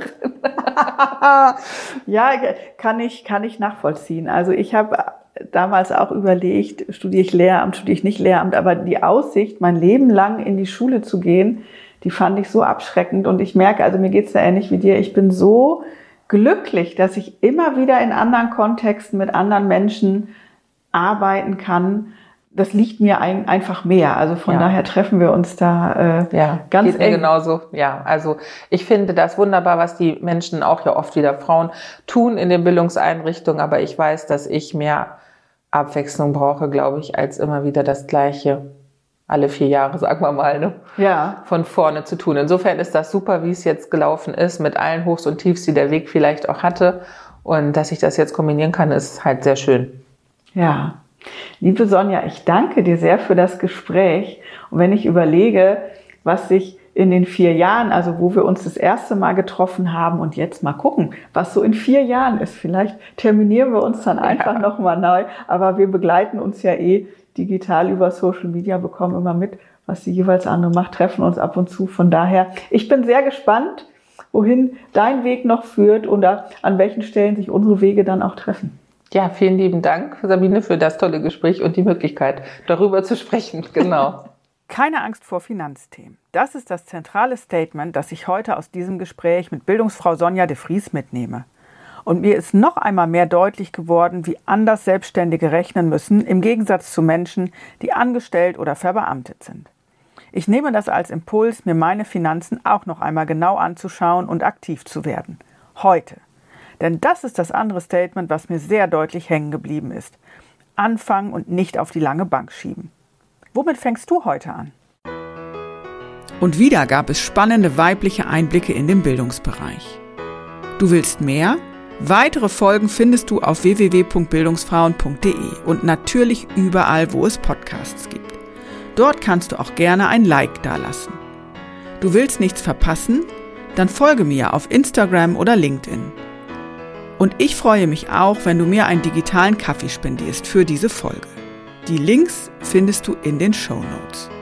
Ja, kann ich, kann ich nachvollziehen. Also ich habe damals auch überlegt, studiere ich Lehramt, studiere ich nicht Lehramt, aber die Aussicht, mein Leben lang in die Schule zu gehen, die fand ich so abschreckend und ich merke, also mir geht's ja ähnlich wie dir, ich bin so glücklich, dass ich immer wieder in anderen Kontexten mit anderen Menschen arbeiten kann. Das liegt mir ein, einfach mehr. Also von ja. daher treffen wir uns da äh, ja, ganz geht mir genauso. Ja, also ich finde das wunderbar, was die Menschen, auch ja oft wieder Frauen, tun in den Bildungseinrichtungen. Aber ich weiß, dass ich mehr Abwechslung brauche, glaube ich, als immer wieder das Gleiche alle vier Jahre, sagen wir mal, ne? Ja. Von vorne zu tun. Insofern ist das super, wie es jetzt gelaufen ist, mit allen Hochs und Tiefs, die der Weg vielleicht auch hatte. Und dass ich das jetzt kombinieren kann, ist halt sehr schön. Ja. Liebe Sonja, ich danke dir sehr für das Gespräch. Und wenn ich überlege, was sich in den vier Jahren, also wo wir uns das erste Mal getroffen haben und jetzt mal gucken, was so in vier Jahren ist. Vielleicht terminieren wir uns dann einfach ja. nochmal neu, aber wir begleiten uns ja eh digital über Social Media, bekommen immer mit, was die jeweils andere macht, treffen uns ab und zu. Von daher, ich bin sehr gespannt, wohin dein Weg noch führt oder an welchen Stellen sich unsere Wege dann auch treffen. Ja, vielen lieben Dank, Sabine, für das tolle Gespräch und die Möglichkeit, darüber zu sprechen. Genau. Keine Angst vor Finanzthemen. Das ist das zentrale Statement, das ich heute aus diesem Gespräch mit Bildungsfrau Sonja de Vries mitnehme. Und mir ist noch einmal mehr deutlich geworden, wie anders Selbstständige rechnen müssen, im Gegensatz zu Menschen, die angestellt oder verbeamtet sind. Ich nehme das als Impuls, mir meine Finanzen auch noch einmal genau anzuschauen und aktiv zu werden. Heute. Denn das ist das andere Statement, was mir sehr deutlich hängen geblieben ist. Anfangen und nicht auf die lange Bank schieben. Womit fängst du heute an? Und wieder gab es spannende weibliche Einblicke in den Bildungsbereich. Du willst mehr? Weitere Folgen findest du auf w w w punkt bildungsfrauen punkt de und natürlich überall, wo es Podcasts gibt. Dort kannst du auch gerne ein Like dalassen. Du willst nichts verpassen? Dann folge mir auf Instagram oder LinkedIn. Und ich freue mich auch, wenn du mir einen digitalen Kaffee spendierst für diese Folge. Die Links findest du in den Shownotes.